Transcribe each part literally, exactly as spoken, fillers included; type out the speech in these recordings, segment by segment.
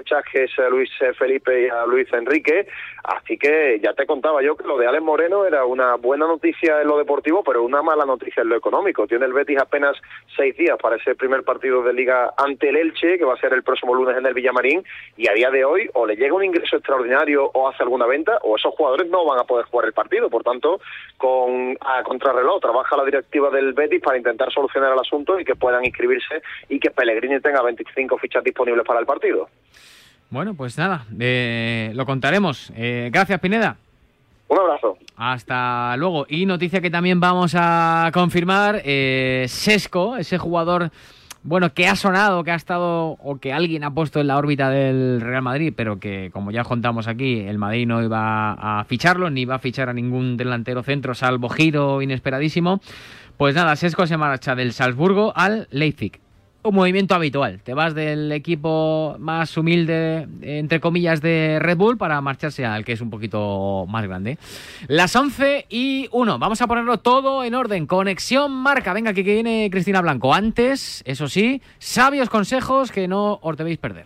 fichajes a Luis Felipe y a Luis Enrique, así que ya te contaba yo que lo de Alex Moreno era una buena noticia en lo deportivo, pero una mala noticia en lo económico. Tiene el Betis apenas seis días para ese primer partido de Liga ante el Elche, que va a ser el próximo lunes en el Villamarín, y a día de hoy o le llega un ingreso extraordinario o hace alguna venta, o esos jugadores no van a poder jugar el partido. Por tanto, con a contrarreloj trabaja la directiva del Betis para intentar solucionar el asunto y que puedan inscribirse y que Pellegrini tenga veinticinco fichas disponibles para el partido. Bueno, pues nada, eh, lo contaremos. Eh, gracias, Pineda. Un abrazo. Hasta luego. Y noticia que también vamos a confirmar, eh, Šeško, ese jugador, bueno, que ha sonado, que ha estado, o que alguien ha puesto en la órbita del Real Madrid, pero que, como ya contamos aquí, el Madrid no iba a ficharlo, ni va a fichar a ningún delantero centro, salvo giro inesperadísimo. Pues nada, Šeško se marcha del Salzburgo al Leipzig. Un movimiento habitual. Te vas del equipo más humilde, entre comillas, de Red Bull para marcharse al que es un poquito más grande. Las once y uno. Vamos a ponerlo todo en orden. Conexión Marca. Venga, que viene Cristina Blanco. Antes, eso sí, sabios consejos que no os debéis perder.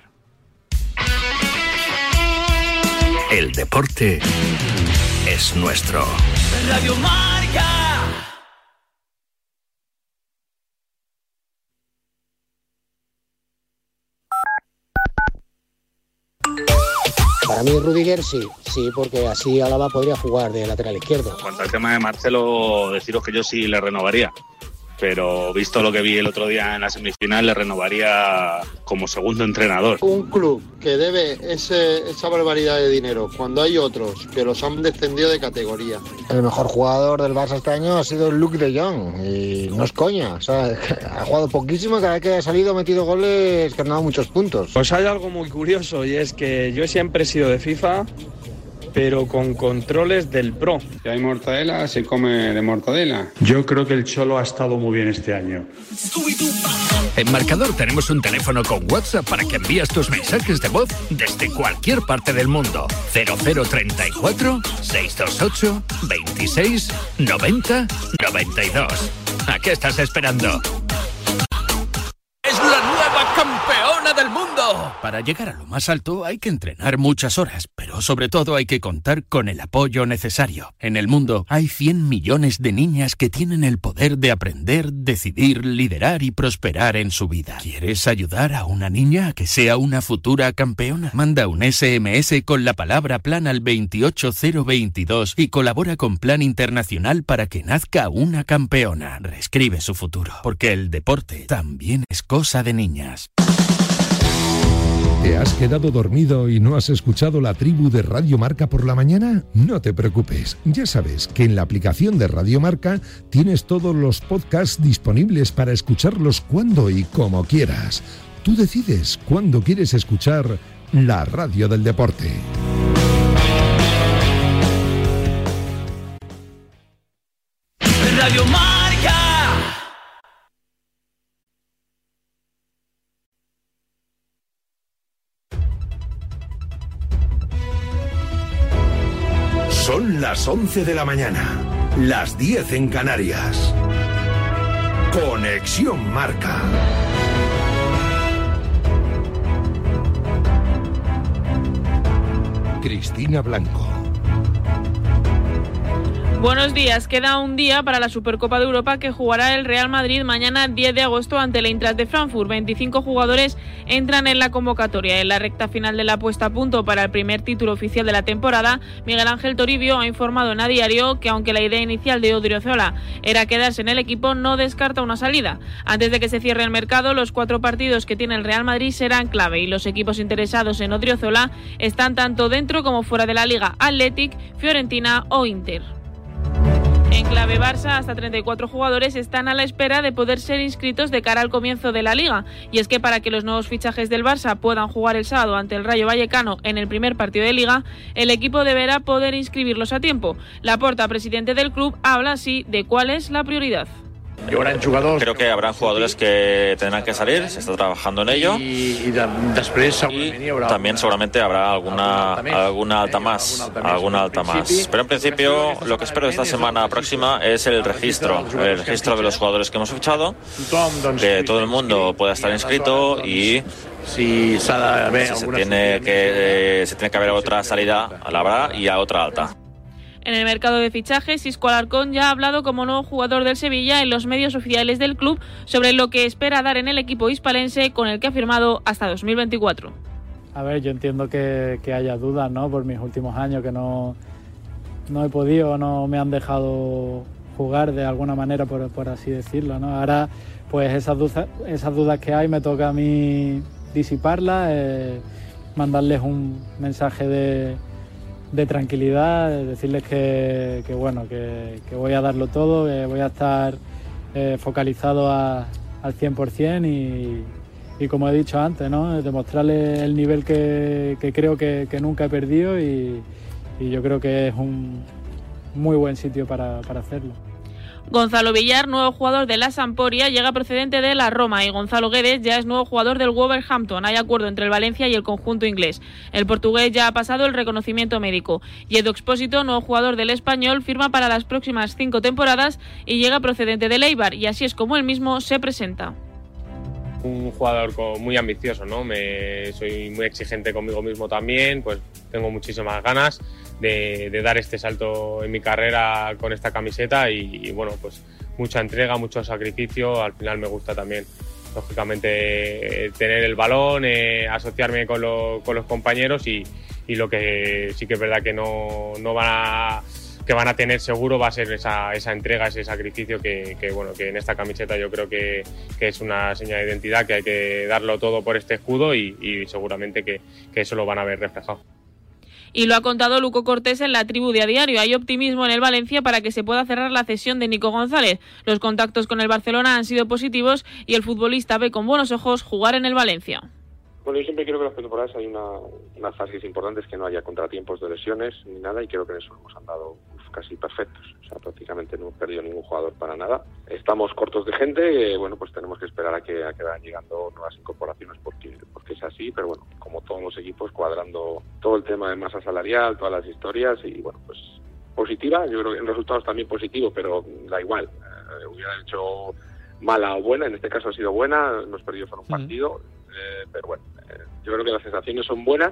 El deporte es nuestro. Radio Marca. Para mí Rudiger sí, sí, porque así Álava podría jugar de lateral izquierdo. En cuanto al tema de Marcelo, deciros que yo sí le renovaría, pero visto lo que vi el otro día en la semifinal, le renovaría como segundo entrenador. Un club que debe ese, esa barbaridad de dinero cuando hay otros que los han descendido de categoría. El mejor jugador del Barça este año ha sido Luuk de Jong y no es coña, o sea, ha jugado poquísimo, cada vez que ha salido ha metido goles que han dado muchos puntos. Pues hay algo muy curioso y es que yo siempre he sido de FIFA, pero con controles del Pro. Si hay mortadela, se come de mortadela. Yo creo que el Cholo ha estado muy bien este año. En Marcador tenemos un teléfono con WhatsApp para que envíes tus mensajes de voz desde cualquier parte del mundo. cero cero treinta y cuatro, seiscientos veintiocho, veintiséis, noventa, noventa y dos. ¿A qué estás esperando? ¡Es la nueva campeona del mundo! Para llegar a lo más alto hay que entrenar muchas horas, pero sobre todo hay que contar con el apoyo necesario. En el mundo hay cien millones de niñas que tienen el poder de aprender, decidir, liderar y prosperar en su vida. ¿Quieres ayudar a una niña a que sea una futura campeona? Manda un ese eme ese con la palabra plan al veintiocho cero veintidós y colabora con Plan Internacional para que nazca una campeona. Reescribe su futuro, porque el deporte también es cosa de niñas. ¿Te has quedado dormido y no has escuchado la tribu de Radio Marca por la mañana? No te preocupes, ya sabes que en la aplicación de Radio Marca tienes todos los podcasts disponibles para escucharlos cuando y como quieras. Tú decides cuándo quieres escuchar la radio del deporte. Radio Marca. Son las once de la mañana, las diez en Canarias. Conexión Marca. Cristina Blanco. Buenos días. Queda un día para la Supercopa de Europa que jugará el Real Madrid mañana diez de agosto ante el Eintracht de Frankfurt. veinticinco jugadores entran en la convocatoria. En la recta final de la puesta a punto para el primer título oficial de la temporada, Miguel Ángel Toribio ha informado en A Diario que aunque la idea inicial de Odriozola era quedarse en el equipo, no descarta una salida. Antes de que se cierre el mercado, los cuatro partidos que tiene el Real Madrid serán clave y los equipos interesados en Odriozola están tanto dentro como fuera de la Liga: Athletic, Fiorentina o Inter. En clave Barça, hasta treinta y cuatro jugadores están a la espera de poder ser inscritos de cara al comienzo de la Liga. Y es que para que los nuevos fichajes del Barça puedan jugar el sábado ante el Rayo Vallecano en el primer partido de Liga, el equipo deberá poder inscribirlos a tiempo. Laporta, presidente del club, habla así de cuál es la prioridad. Creo que habrá jugadores que tendrán que salir, se está trabajando en ello, y también seguramente habrá alguna alguna alta más, alguna alta más. Pero en principio lo que espero esta semana próxima es el registro, el registro de los jugadores que hemos fichado, que todo el mundo pueda estar inscrito y si s'ha d'haver Si se alguna tiene que eh, se tiene que haber otra salida, la habrá, y a otra alta. En el mercado de fichajes, Isco Alarcón ya ha hablado como nuevo jugador del Sevilla en los medios oficiales del club sobre lo que espera dar en el equipo hispalense, con el que ha firmado hasta dos mil veinticuatro. A ver, yo entiendo que, que haya dudas, ¿no? Por mis últimos años que no, no he podido, no me han dejado jugar de alguna manera, por, por así decirlo, ¿no? Ahora, pues esas dudas, esas dudas que hay me toca a mí disiparlas, eh, mandarles un mensaje de... de tranquilidad, decirles que, que bueno, que, que voy a darlo todo, que voy a estar eh, focalizado a, al cien por ciento y, y como he dicho antes, ¿no? Demostrarles el nivel que, que creo que, que nunca he perdido y, y yo creo que es un muy buen sitio para, para hacerlo. Gonzalo Villar, nuevo jugador de la Sampdoria, llega procedente de la Roma, y Gonzalo Guedes ya es nuevo jugador del Wolverhampton. Hay acuerdo entre el Valencia y el conjunto inglés. El portugués ya ha pasado el reconocimiento médico. Y Edu Expósito, nuevo jugador del Español, firma para las próximas cinco temporadas y llega procedente del Eibar, y así es como él mismo se presenta. Un jugador muy ambicioso, ¿no? Me, soy muy exigente conmigo mismo también, pues tengo muchísimas ganas de, de dar este salto en mi carrera con esta camiseta y, y bueno, pues mucha entrega, mucho sacrificio. Al final me gusta también, lógicamente, tener el balón, eh, asociarme con, lo, con los compañeros y, y lo que sí que es verdad que no, no van a... que van a tener seguro va a ser esa, esa entrega, ese sacrificio que, que, bueno, que en esta camiseta yo creo que, que es una señal de identidad, que hay que darlo todo por este escudo y, y seguramente que, que eso lo van a ver reflejado. Y lo ha contado Luco Cortés en la tribu de A Diario. Hay optimismo en el Valencia para que se pueda cerrar la cesión de Nico González. Los contactos con el Barcelona han sido positivos y el futbolista ve con buenos ojos jugar en el Valencia. Bueno, yo siempre quiero que en las pretemporadas hay una, unas fases importantes, que no haya contratiempos de lesiones ni nada, y creo que en eso hemos andado uf, casi perfectos. O sea, prácticamente no hemos perdido ningún jugador para nada. Estamos cortos de gente, eh, bueno, pues tenemos que esperar a que, a que vayan llegando nuevas incorporaciones porque, porque es así, pero bueno, como todos los equipos, cuadrando todo el tema de masa salarial, todas las historias, y bueno, pues positiva. Yo creo que en resultados también positivo, pero da igual. Eh, hubieran hecho mala o buena, en este caso ha sido buena, hemos perdido solo un partido. Eh, pero bueno, eh, yo creo que las sensaciones son buenas.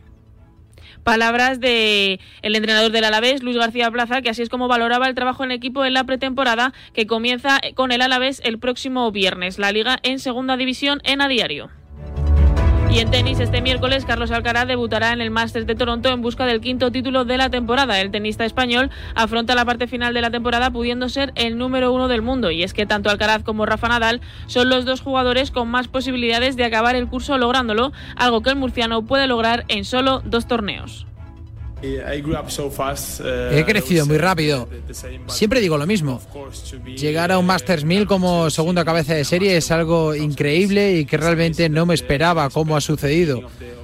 Palabras de el entrenador del Alavés, Luis García Plaza, que así es como valoraba el trabajo en equipo en la pretemporada, que comienza con el Alavés el próximo viernes. La Liga en Segunda División en A Diario. Y en tenis, este miércoles, Carlos Alcaraz debutará en el Masters de Toronto en busca del quinto título de la temporada. El tenista español afronta la parte final de la temporada pudiendo ser el número uno del mundo. Y es que tanto Alcaraz como Rafa Nadal son los dos jugadores con más posibilidades de acabar el curso lográndolo, algo que el murciano puede lograr en solo dos torneos. He crecido muy rápido. Siempre digo lo mismo. Llegar a un Masters mil como segunda cabeza de serie es algo increíble y que realmente no me esperaba cómo ha sucedido.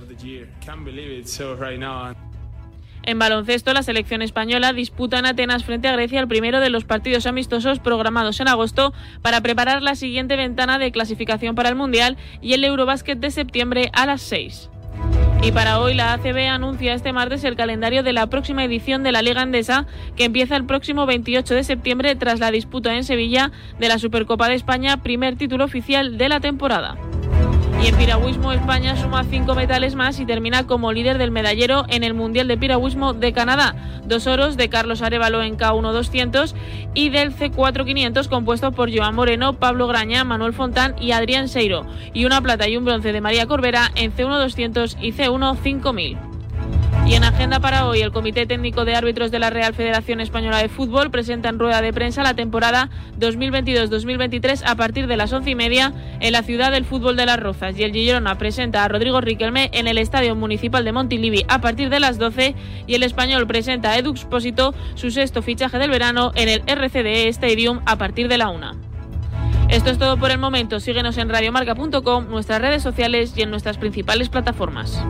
En baloncesto, la selección española disputa en Atenas frente a Grecia el primero de los partidos amistosos programados en agosto para preparar la siguiente ventana de clasificación para el Mundial y el Eurobásquet de septiembre a las seis. Y para hoy la A C B anuncia este martes el calendario de la próxima edición de la Liga Endesa, que empieza el próximo veintiocho de septiembre tras la disputa en Sevilla de la Supercopa de España, primer título oficial de la temporada. Y en piragüismo, España suma cinco metales más y termina como líder del medallero en el Mundial de Piragüismo de Canadá. Dos oros de Carlos Arévalo en K uno doscientos y del C cuatro quinientos compuesto por Joan Moreno, Pablo Graña, Manuel Fontán y Adrián Seiro. Y una plata y un bronce de María Corbera en C uno doscientos y C uno cinco mil. Y en agenda para hoy, el Comité Técnico de Árbitros de la Real Federación Española de Fútbol presenta en rueda de prensa la temporada dos mil veintidós dos mil veintitrés a partir de las once y media en la ciudad del fútbol de Las Rozas. Y el Girona presenta a Rodrigo Riquelme en el Estadio Municipal de Montilivi a partir de las doce. Y el Español presenta a Edu Expósito, su sexto fichaje del verano, en el R C D E Stadium a partir de la una. Esto es todo por el momento. Síguenos en radiomarca punto com, nuestras redes sociales y en nuestras principales plataformas.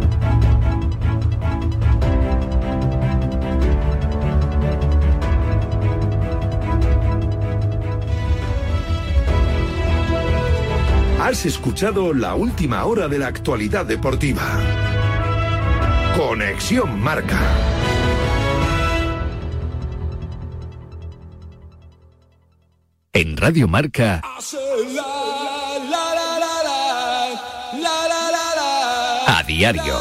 Has escuchado la última hora de la actualidad deportiva. Conexión Marca. En Radio Marca. La la la la la la la diario.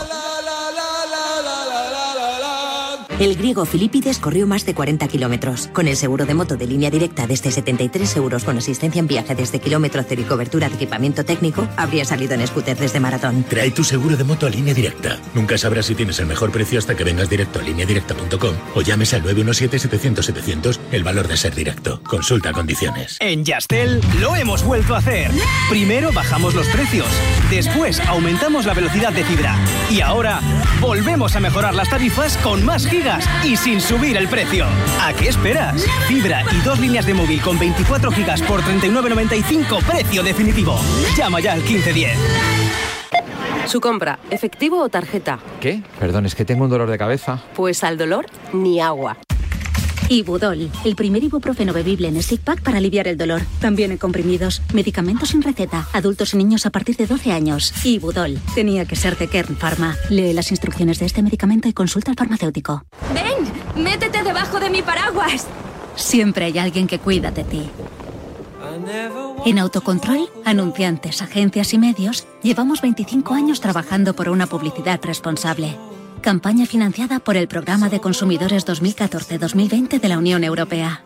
El griego Filipides corrió más de cuarenta kilómetros. Con el seguro de moto de Línea Directa desde setenta y tres euros con asistencia en viaje desde kilómetro cero y cobertura de equipamiento técnico, habría salido en scooter desde Maratón. Trae tu seguro de moto a Línea Directa. Nunca sabrás si tienes el mejor precio hasta que vengas directo a línea directa punto com o llames al nueve uno siete, setecientos, setecientos, el valor de ser directo. Consulta condiciones. En Yastel lo hemos vuelto a hacer. Primero bajamos los precios, después aumentamos la velocidad de fibra y ahora volvemos a mejorar las tarifas con más gigas y sin subir el precio. ¿A qué esperas? Fibra y dos líneas de móvil con veinticuatro gigas por treinta y nueve noventa y cinco, precio definitivo. Llama ya al quince diez. Su compra, ¿efectivo o tarjeta? ¿Qué? Perdón, es que tengo un dolor de cabeza. Pues al dolor, ni agua. Ibudol, el primer ibuprofeno bebible en stick pack para aliviar el dolor. También en comprimidos, medicamentos sin receta, adultos y niños a partir de doce años. Ibudol, tenía que ser de Kern Pharma. Lee las instrucciones de este medicamento y consulta al farmacéutico. ¡Ven! ¡Métete debajo de mi paraguas! Siempre hay alguien que cuida de ti. En Autocontrol, anunciantes, agencias y medios, llevamos veinticinco años trabajando por una publicidad responsable. Campaña financiada por el Programa de Consumidores dos mil catorce dos mil veinte de la Unión Europea.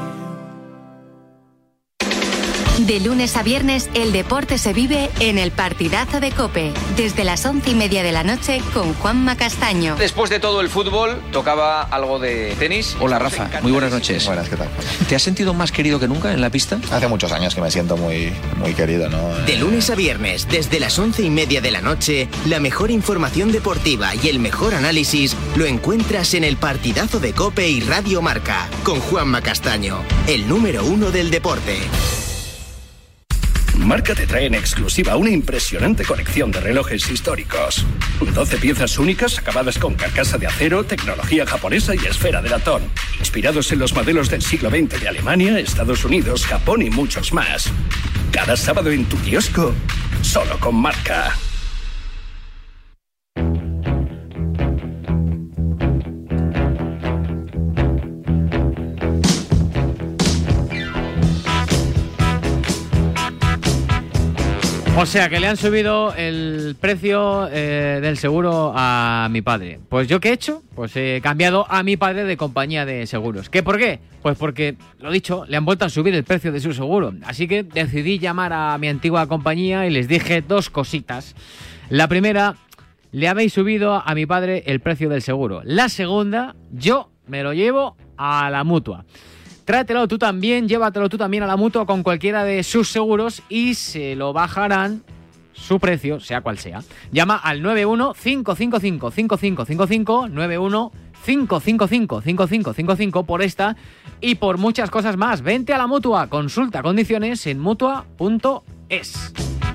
De lunes a viernes, el deporte se vive en el partidazo de COPE, desde las once y media de la noche con Juanma Castaño. Después de todo el fútbol, tocaba algo de tenis. Hola Rafa, muy buenas noches. Buenas, ¿qué tal? ¿Te has sentido más querido que nunca en la pista? Hace muchos años que me siento muy, muy querido, ¿no? De lunes a viernes, desde las once y media de la noche, la mejor información deportiva y el mejor análisis lo encuentras en el partidazo de COPE y Radio Marca, con Juanma Castaño, el número uno del deporte. Marca te trae en exclusiva una impresionante colección de relojes históricos. doce piezas únicas acabadas con carcasa de acero, tecnología japonesa y esfera de latón. Inspirados en los modelos del siglo veinte de Alemania, Estados Unidos, Japón y muchos más. Cada sábado en tu kiosco, solo con Marca. O sea, que le han subido el precio eh, del seguro a mi padre. Pues ¿yo qué he hecho? Pues he cambiado a mi padre de compañía de seguros. ¿Qué por qué? Pues porque, lo dicho, le han vuelto a subir el precio de su seguro. Así que decidí llamar a mi antigua compañía y les dije dos cositas. La primera, le habéis subido a mi padre el precio del seguro. La segunda, yo me lo llevo a la mutua. Tráetelo tú también, llévatelo tú también a la mutua con cualquiera de sus seguros y se lo bajarán su precio, sea cual sea. Llama al nueve uno cinco cinco cinco cinco cinco cinco cinco, nueve uno cinco cinco cinco cinco cinco cinco cinco por esta y por muchas cosas más. Vente a la mutua, consulta condiciones en mutua punto es.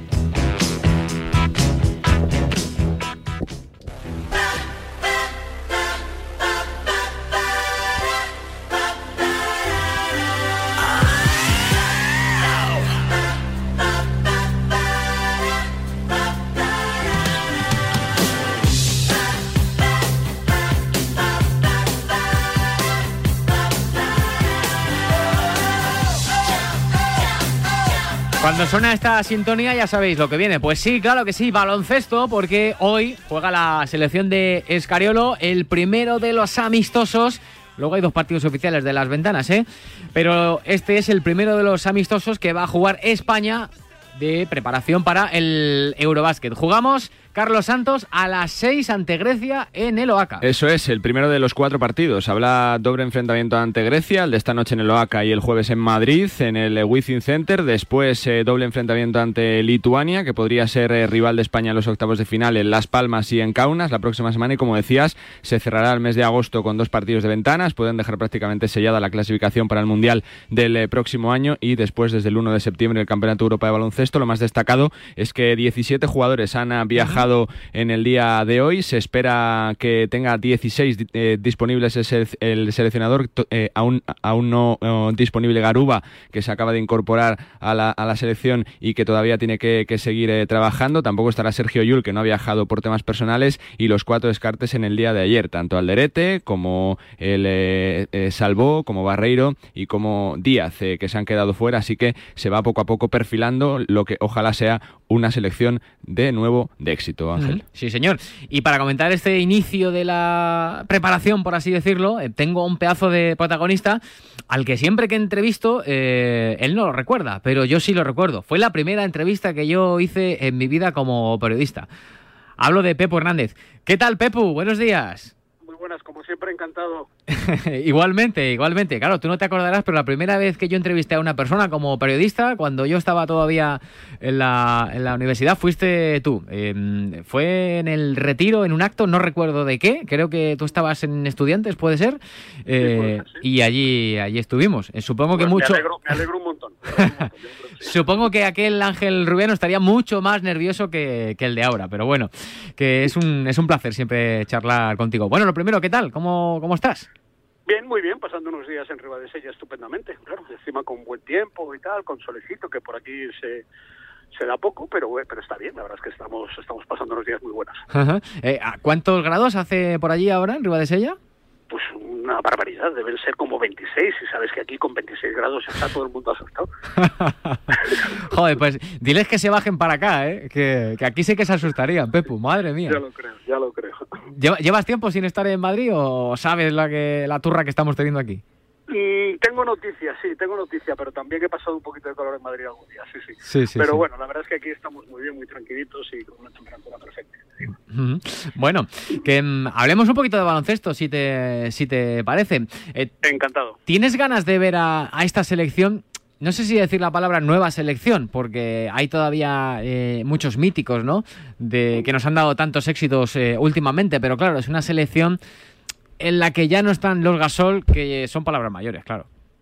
Cuando suena esta sintonía ya sabéis lo que viene. Pues sí, claro que sí, baloncesto, porque hoy juega la selección de Escariolo, el primero de los amistosos. Luego hay dos partidos oficiales de las ventanas, ¿eh? Pero este es el primero de los amistosos que va a jugar España de preparación para el Eurobásquet. Jugamos, Carlos Santos, a las seis ante Grecia en el Oaca. Eso es, el primero de los cuatro partidos. Habrá doble enfrentamiento ante Grecia, el de esta noche en el Oaca y el jueves en Madrid, en el Wizzing Center. Después eh, doble enfrentamiento ante Lituania, que podría ser eh, rival de España en los octavos de final en Las Palmas y en Kaunas la próxima semana. Y como decías, se cerrará el mes de agosto con dos partidos de ventanas. Pueden dejar prácticamente sellada la clasificación para el Mundial del eh, próximo año. Y después, desde el uno de septiembre, el Campeonato Europa de Baloncesto. Lo más destacado es que diecisiete jugadores han viajado en el día de hoy. Se espera que tenga dieciséis eh, disponibles el, el seleccionador, eh, aún, aún no eh, disponible Garuba, que se acaba de incorporar a la, a la selección y que todavía tiene que, que seguir eh, trabajando. Tampoco estará Sergio Llull, que no ha viajado por temas personales, y los cuatro descartes en el día de ayer, tanto Alderete como el eh, eh, Salvó, como Barreiro y como Díaz, eh, que se han quedado fuera. Así que se va poco a poco perfilando lo que ojalá sea una selección de nuevo de éxito. éxito, Ángel. Sí, señor. Y para comentar este inicio de la preparación, por así decirlo, eh, tengo un pedazo de protagonista al que siempre que entrevisto, eh, él no lo recuerda, pero yo sí lo recuerdo. Fue la primera entrevista que yo hice en mi vida como periodista. Hablo de Pepu Hernández. ¿Qué tal, Pepu? Buenos días. Muy buenas, como siempre, encantado. Igualmente, igualmente. Claro, tú no te acordarás, pero la primera vez que yo entrevisté a una persona como periodista, cuando yo estaba todavía en la, en la universidad, fuiste tú. Eh, fue en el Retiro, en un acto, no recuerdo de qué, creo que tú estabas en Estudiantes, ¿puede ser? Eh, sí, puede ser, sí. Y allí, allí estuvimos. Eh, supongo pues que mucho... Me alegro, me alegro un montón. Me alegro un montón. Supongo que aquel Ángel Rubiano estaría mucho más nervioso que, que el de ahora, pero bueno, que es un, es un placer siempre charlar contigo. Bueno, lo primero, ¿qué tal? ¿Cómo, cómo estás? Bien, muy bien, pasando unos días en Ribadesella estupendamente, claro, encima con buen tiempo y tal, con solecito, que por aquí se, se da poco, pero, pero está bien, la verdad es que estamos, estamos pasando unos días muy buenos. Ajá. Eh, ¿Cuántos grados hace por allí ahora en Ribadesella? Pues una barbaridad, deben ser como veintiséis, y sabes que aquí con veintiséis grados está todo el mundo asustado. Joder, pues diles que se bajen para acá, ¿eh? que, que aquí sí que se asustarían, Pepu, madre mía. Ya lo creo, ya lo creo. ¿Llevas tiempo sin estar en Madrid o sabes la, que, la turra que estamos teniendo aquí? Mm, tengo noticias, sí, tengo noticias, pero también he pasado un poquito de calor en Madrid algún día, sí, sí. sí, sí pero sí. bueno, la verdad es que aquí estamos muy bien, muy tranquilitos y con una temperatura perfecta. Sí. Uh-huh. Bueno, que um, hablemos un poquito de baloncesto, si te, si te parece. Eh, Encantado. ¿Tienes ganas de ver a, a esta selección? No sé si decir la palabra nueva selección, porque hay todavía eh, muchos míticos, ¿no? De que nos han dado tantos éxitos eh, últimamente, pero claro, es una selección en la que ya no están los Gasol, que son palabras mayores, claro.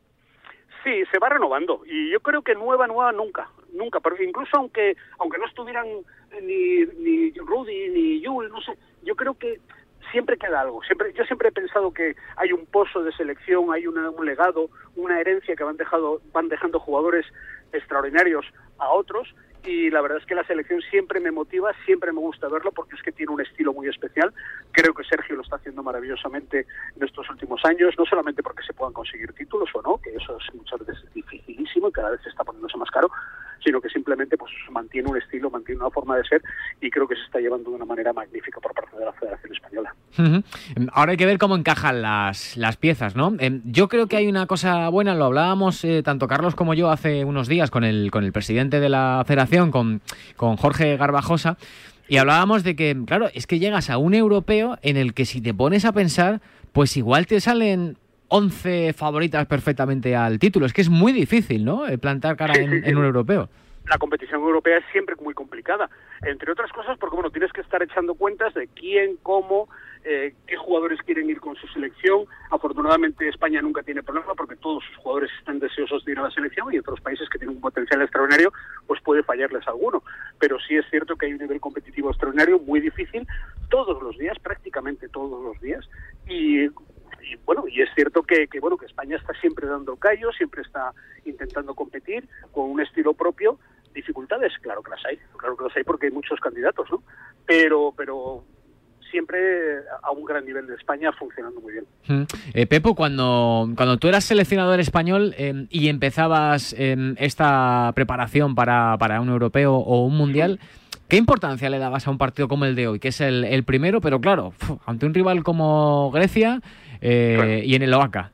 Sí, se va renovando, y yo creo que nueva, nueva nunca, nunca, pero incluso aunque aunque no estuvieran ni, ni Rudy ni Jul, no sé, yo creo que siempre queda algo. Siempre, yo siempre he pensado que hay un pozo de selección, hay una, un legado, una herencia que van dejado, van dejando jugadores extraordinarios a otros, y la verdad es que la selección siempre me motiva, siempre me gusta verlo, porque es que tiene un estilo muy especial. Creo que Sergio lo está haciendo maravillosamente en estos últimos años, no solamente porque se puedan conseguir títulos o no, que eso es muchas veces dificilísimo y cada vez se está poniéndose más caro, sino que simplemente pues mantiene un estilo, mantiene una forma de ser, y creo que se está llevando de una manera magnífica por parte de la Federación Española. Uh-huh. Ahora hay que ver cómo encajan las, las piezas, ¿no? Eh, yo creo que hay una cosa buena, lo hablábamos eh, tanto Carlos como yo hace unos días con el, con el presidente de la Federación, con, con Jorge Garbajosa, y hablábamos de que, claro, es que llegas a un europeo en el que si te pones a pensar, pues igual te salen once favoritas perfectamente al título. Es que es muy difícil, ¿no?, plantar cara en, en un europeo. La competición europea es siempre muy complicada, entre otras cosas porque, bueno, tienes que estar echando cuentas de quién, cómo, eh, qué jugadores quieren ir con su selección. Afortunadamente España nunca tiene problema porque todos sus jugadores están deseosos de ir a la selección, y otros países que tienen un potencial extraordinario, pues puede fallarles alguno. Pero sí es cierto que hay un nivel competitivo extraordinario muy difícil todos los días, prácticamente todos los días, y... Y bueno, y es cierto que, que bueno que España está siempre dando callo, siempre está intentando competir con un estilo propio. Dificultades, claro que las hay, claro que las hay porque hay muchos candidatos, ¿no? Pero, pero siempre a un gran nivel de España funcionando muy bien. Mm. Eh, Pepo, cuando, cuando tú eras seleccionador español eh, y empezabas eh, esta preparación para, para un europeo o un mundial, ¿qué importancia le dabas a un partido como el de hoy, que es el, el primero, pero claro, ante un rival como Grecia eh, claro. y en el Oaxaca?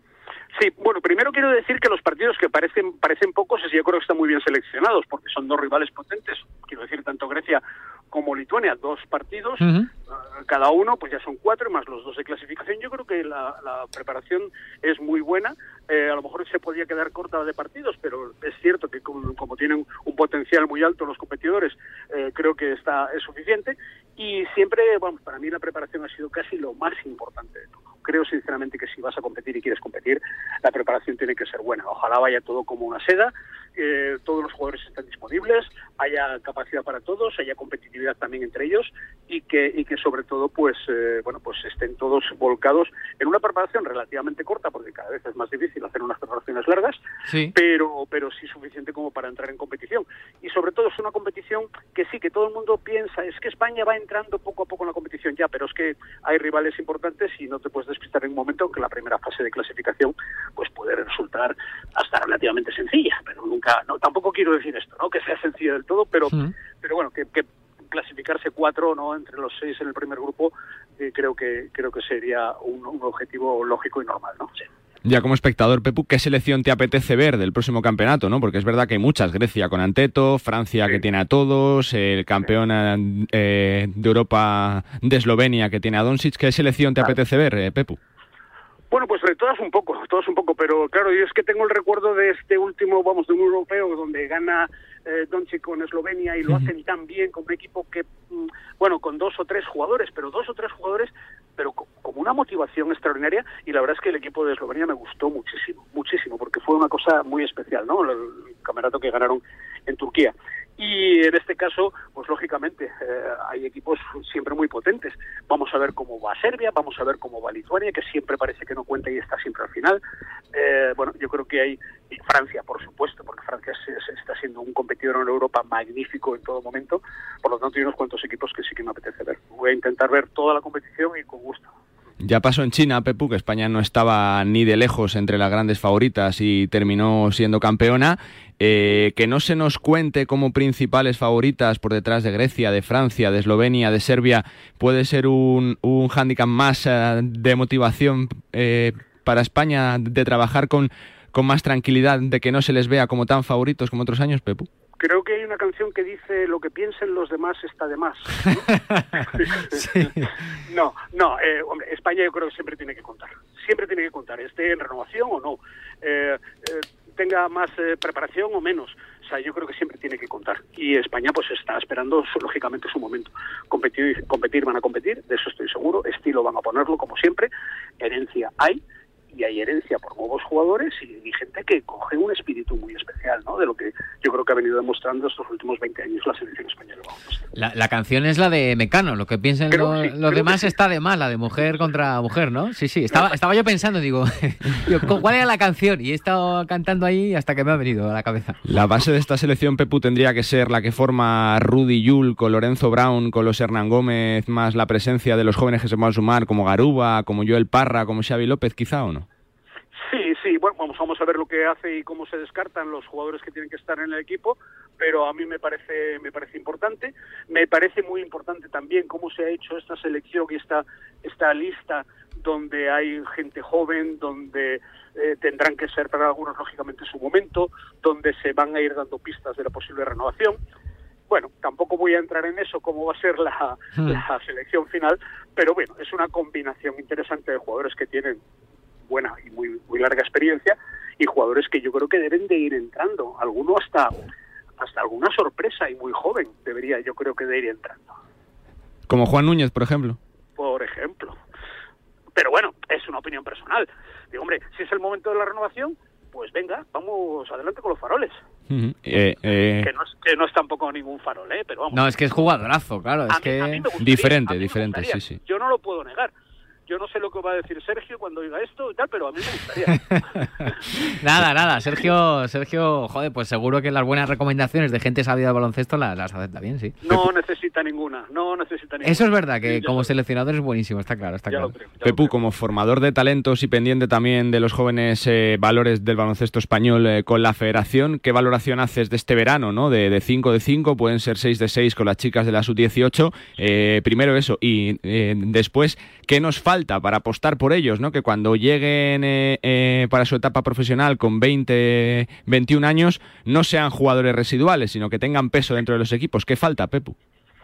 Sí, bueno, primero quiero decir que los partidos que parecen parecen pocos, yo creo que están muy bien seleccionados, porque son dos rivales potentes, quiero decir, tanto Grecia como Lituania, dos partidos, uh-huh. cada uno, pues ya son cuatro, más los dos de clasificación. Yo creo que la, la preparación es muy buena, eh, a lo mejor se podía quedar corta de partidos, pero es cierto que como, como tienen un potencial muy alto los competidores, eh, creo que está es suficiente, y siempre, bueno, para mí la preparación ha sido casi lo más importante de todo. Creo sinceramente que si vas a competir y quieres competir, la preparación tiene que ser buena. Ojalá vaya todo como una seda, eh, todos los jugadores estén disponibles, haya capacidad para todos, haya competitividad también entre ellos, y que y que sobre todo pues eh, bueno pues estén todos volcados en una preparación relativamente corta, porque cada vez es más difícil hacer unas preparaciones largas, sí. pero pero sí suficiente como para entrar en competición. Y sobre todo es una competición que sí, que todo el mundo piensa, es que España va entrando poco a poco en la competición ya, pero es que hay rivales importantes y no te puedes despistar en un momento, aunque la primera fase de clasificación pues puede resultar hasta relativamente sencilla, pero nunca, no, tampoco quiero decir esto, ¿no?, que sea sencillo del todo, pero, sí. pero bueno, que, que clasificarse cuatro, ¿no?, entre los seis en el primer grupo, eh, creo que creo que sería un, un objetivo lógico y normal, ¿no? Sí. Ya como espectador, Pepu, ¿qué selección te apetece ver del próximo campeonato, no? Porque es verdad que hay muchas, Grecia con Anteto, Francia sí. que tiene a todos, el campeón sí. eh, de Europa de Eslovenia que tiene a Doncic. ¿Qué selección te claro. apetece ver, eh, Pepu? Bueno, pues de todas un poco, todas un poco, pero claro, yo es que tengo el recuerdo de este último, vamos, de un europeo donde gana eh, Doncic con Eslovenia y lo uh-huh. hacen tan bien con un equipo que, bueno, con dos o tres jugadores, pero dos o tres jugadores, pero con, con una motivación extraordinaria, y la verdad es que el equipo de Eslovenia me gustó muchísimo, muchísimo, porque fue una cosa muy especial, ¿no?, el, el campeonato que ganaron en Turquía. Y en este caso, pues lógicamente, eh, hay equipos siempre muy potentes. Vamos a ver cómo va Serbia, vamos a ver cómo va Lituania, que siempre parece que no cuenta y está siempre al final. Eh, bueno, yo creo que hay y Francia, por supuesto, porque Francia se, se está siendo un competidor en Europa magnífico en todo momento. Por lo tanto, hay unos cuantos equipos que sí que me apetece ver. Voy a intentar ver toda la competición y con gusto. Ya pasó en China, Pepu, que España no estaba ni de lejos entre las grandes favoritas y terminó siendo campeona. Eh, que no se nos cuente como principales favoritas por detrás de Grecia, de Francia, de Eslovenia, de Serbia, puede ser un, un hándicap más eh, de motivación eh, para España de trabajar con, con más tranquilidad, de que no se les vea como tan favoritos como otros años, Pepu. Creo que hay una canción que dice lo que piensen los demás está de más, ¿no? sí. No, no, eh, hombre, España yo creo que siempre tiene que contar, siempre tiene que contar, esté en renovación o no, eh, eh, tenga más eh, preparación o menos, o sea, yo creo que siempre tiene que contar, y España pues está esperando su, lógicamente su momento. Competir, competir van a competir, de eso estoy seguro, estilo van a ponerlo como siempre, herencia hay, y hay herencia por nuevos jugadores y, y gente que coge un espíritu muy especial, ¿no?, de lo que yo creo que ha venido demostrando estos últimos veinte años la selección española. La, la canción es la de Mecano, lo que piensen creo, lo, sí, los demás sí. está de más, la de mujer contra mujer, ¿no? Sí, sí, estaba, estaba yo pensando, digo, digo, ¿cuál era la canción? Y he estado cantando ahí hasta que me ha venido a la cabeza. La base de esta selección, Pepu, tendría que ser la que forma Rudy Yul con Lorenzo Brown, con los Hernán Gómez, más la presencia de los jóvenes que se van a sumar, como Garuba, como Joel Parra, como Xavi López, quizá, ¿o no? Sí, sí, bueno, vamos, vamos a ver lo que hace y cómo se descartan los jugadores que tienen que estar en el equipo, pero a mí me parece me parece importante. Me parece muy importante también cómo se ha hecho esta selección y esta, esta lista donde hay gente joven, donde eh, tendrán que ser para algunos, lógicamente, su momento, donde se van a ir dando pistas de la posible renovación. Bueno, tampoco voy a entrar en eso, cómo va a ser la, hmm. la selección final, pero bueno, es una combinación interesante de jugadores que tienen buena y muy muy larga experiencia y jugadores que yo creo que deben de ir entrando, alguno hasta hasta alguna sorpresa y muy joven debería yo creo que de ir entrando. Como Juan Núñez, por ejemplo. Por ejemplo. Pero bueno, es una opinión personal. Digo, hombre, si es el momento de la renovación, pues venga, vamos adelante con los faroles. Uh-huh. eh, eh... Que, no es, que no es tampoco ningún farol, ¿eh? Pero vamos. No, es que es jugadorazo, claro, es a que... Mí, a mí me gustaría, diferente, a mí me diferente, gustaría. sí, sí. Yo no lo puedo negar. Yo no sé lo que va a decir Sergio cuando diga esto y tal, pero a mí me gustaría. nada, nada, Sergio, Sergio, joder, pues seguro que las buenas recomendaciones de gente sabida de baloncesto las, las acepta bien, sí. No necesita ninguna, no necesita ninguna. Eso es verdad, que sí, como lo... seleccionador es buenísimo, está claro, está ya claro. Lo creo, ya Pepu, lo creo. Como formador de talentos y pendiente también de los jóvenes eh, valores del baloncesto español eh, con la federación, ¿qué valoración haces de este verano, no? De cinco de cinco, pueden ser seis de seis con las chicas de la sub dieciocho. Eh, primero eso, y eh, después, ¿qué nos falta para apostar por ellos, ¿no? Que cuando lleguen eh, eh, para su etapa profesional con veinte, veintiún años no sean jugadores residuales, sino que tengan peso dentro de los equipos. ¿Qué falta, Pepu?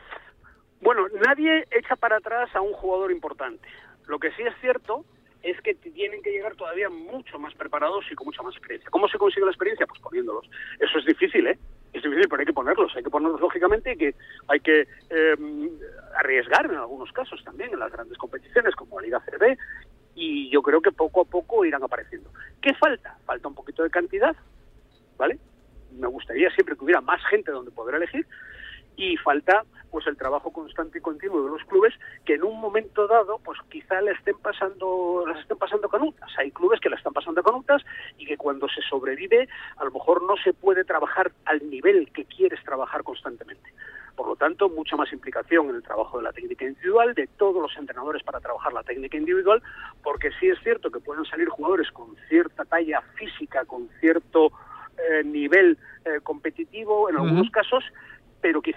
Bueno, nadie echa para atrás a un jugador importante. Lo que sí es cierto es que tienen que llegar todavía mucho más preparados y con mucha más experiencia. ¿Cómo se consigue la experiencia? Pues poniéndolos. Eso es difícil, ¿eh? Es difícil, pero hay que ponerlos. Hay que ponerlos, lógicamente, y que hay que eh, arriesgar en algunos casos también en las grandes competiciones como la Liga C B, y yo creo que poco a poco irán apareciendo. ¿Qué falta? Falta un poquito de cantidad, ¿vale? Me gustaría siempre que hubiera más gente donde poder elegir, y falta pues el trabajo constante y continuo de los clubes que en un momento dado pues quizá le estén pasando las estén pasando canutas. Hay clubes que la están pasando canutas y que cuando se sobrevive a lo mejor no se puede trabajar al nivel que quieres trabajar constantemente. Por lo tanto, mucha más implicación en el trabajo de la técnica individual, de todos los entrenadores para trabajar la técnica individual, porque sí es cierto que pueden salir jugadores con cierta talla física, con cierto eh, nivel eh, competitivo en algunos uh-huh. casos, pero quizá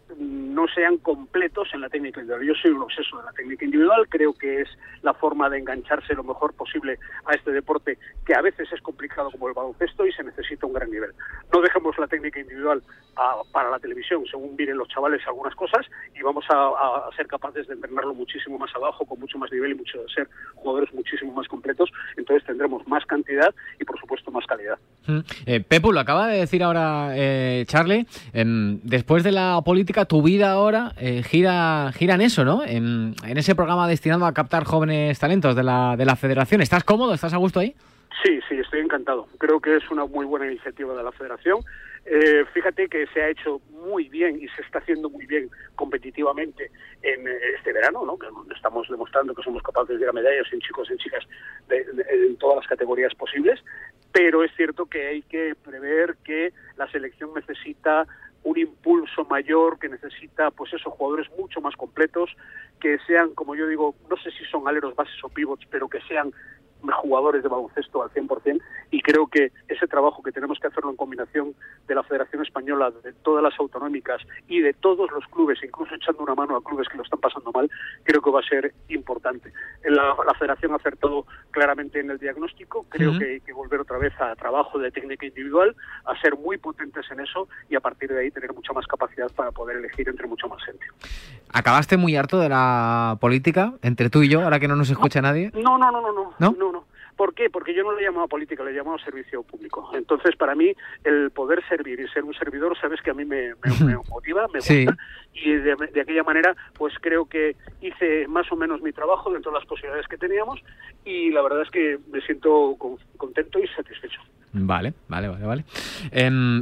no sean completos en la técnica individual. Yo soy un obseso de la técnica individual, creo que es la forma de engancharse lo mejor posible a este deporte, que a veces es complicado como el baloncesto y se necesita un gran nivel. No dejemos la técnica individual a, para la televisión, según miren los chavales algunas cosas, y vamos a, a ser capaces de entrenarlo muchísimo más abajo, con mucho más nivel y mucho de ser jugadores muchísimo más completos. Entonces tendremos más cantidad y, por supuesto, más calidad. Mm. Eh, Pepu, lo acaba de decir ahora eh, Charlie, eh, después de la política, tu vida ahora eh, gira gira en eso, ¿no? En, en ese programa destinado a captar jóvenes talentos de la, de la federación. ¿Estás cómodo? ¿Estás a gusto ahí? Sí, sí, estoy encantado. Creo que es una muy buena iniciativa de la federación. Eh, fíjate que se ha hecho muy bien y se está haciendo muy bien competitivamente en este verano, ¿no? Que estamos demostrando que somos capaces de llegar a medallas en chicos y en chicas de, de, en todas las categorías posibles, pero es cierto que hay que prever que la selección necesita un impulso mayor, que necesita, pues esos jugadores mucho más completos, que sean, como yo digo, no sé si son aleros, bases o pivots, pero que sean jugadores de baloncesto al cien por ciento, y creo que ese trabajo que tenemos que hacerlo en combinación de la Federación Española, de todas las autonómicas y de todos los clubes, incluso echando una mano a clubes que lo están pasando mal, creo que va a ser importante. La, la Federación ha acertado claramente en el diagnóstico, creo uh-huh. que hay que volver otra vez a trabajo de técnica individual, a ser muy potentes en eso y a partir de ahí tener mucha más capacidad para poder elegir entre mucha más gente. ¿Acabaste muy harto de la política entre tú y yo, ahora que no nos escucha no, nadie? No, no, no, no, no, ¿No? no, no. ¿Por qué? Porque yo no le he llamado política, le he llamado servicio público. Entonces, para mí, el poder servir y ser un servidor, sabes que a mí me, me, me motiva, me gusta, sí. Y de, de aquella manera, pues creo que hice más o menos mi trabajo dentro de las posibilidades que teníamos y la verdad es que me siento con, contento y satisfecho. Vale, vale, vale, vale. Um,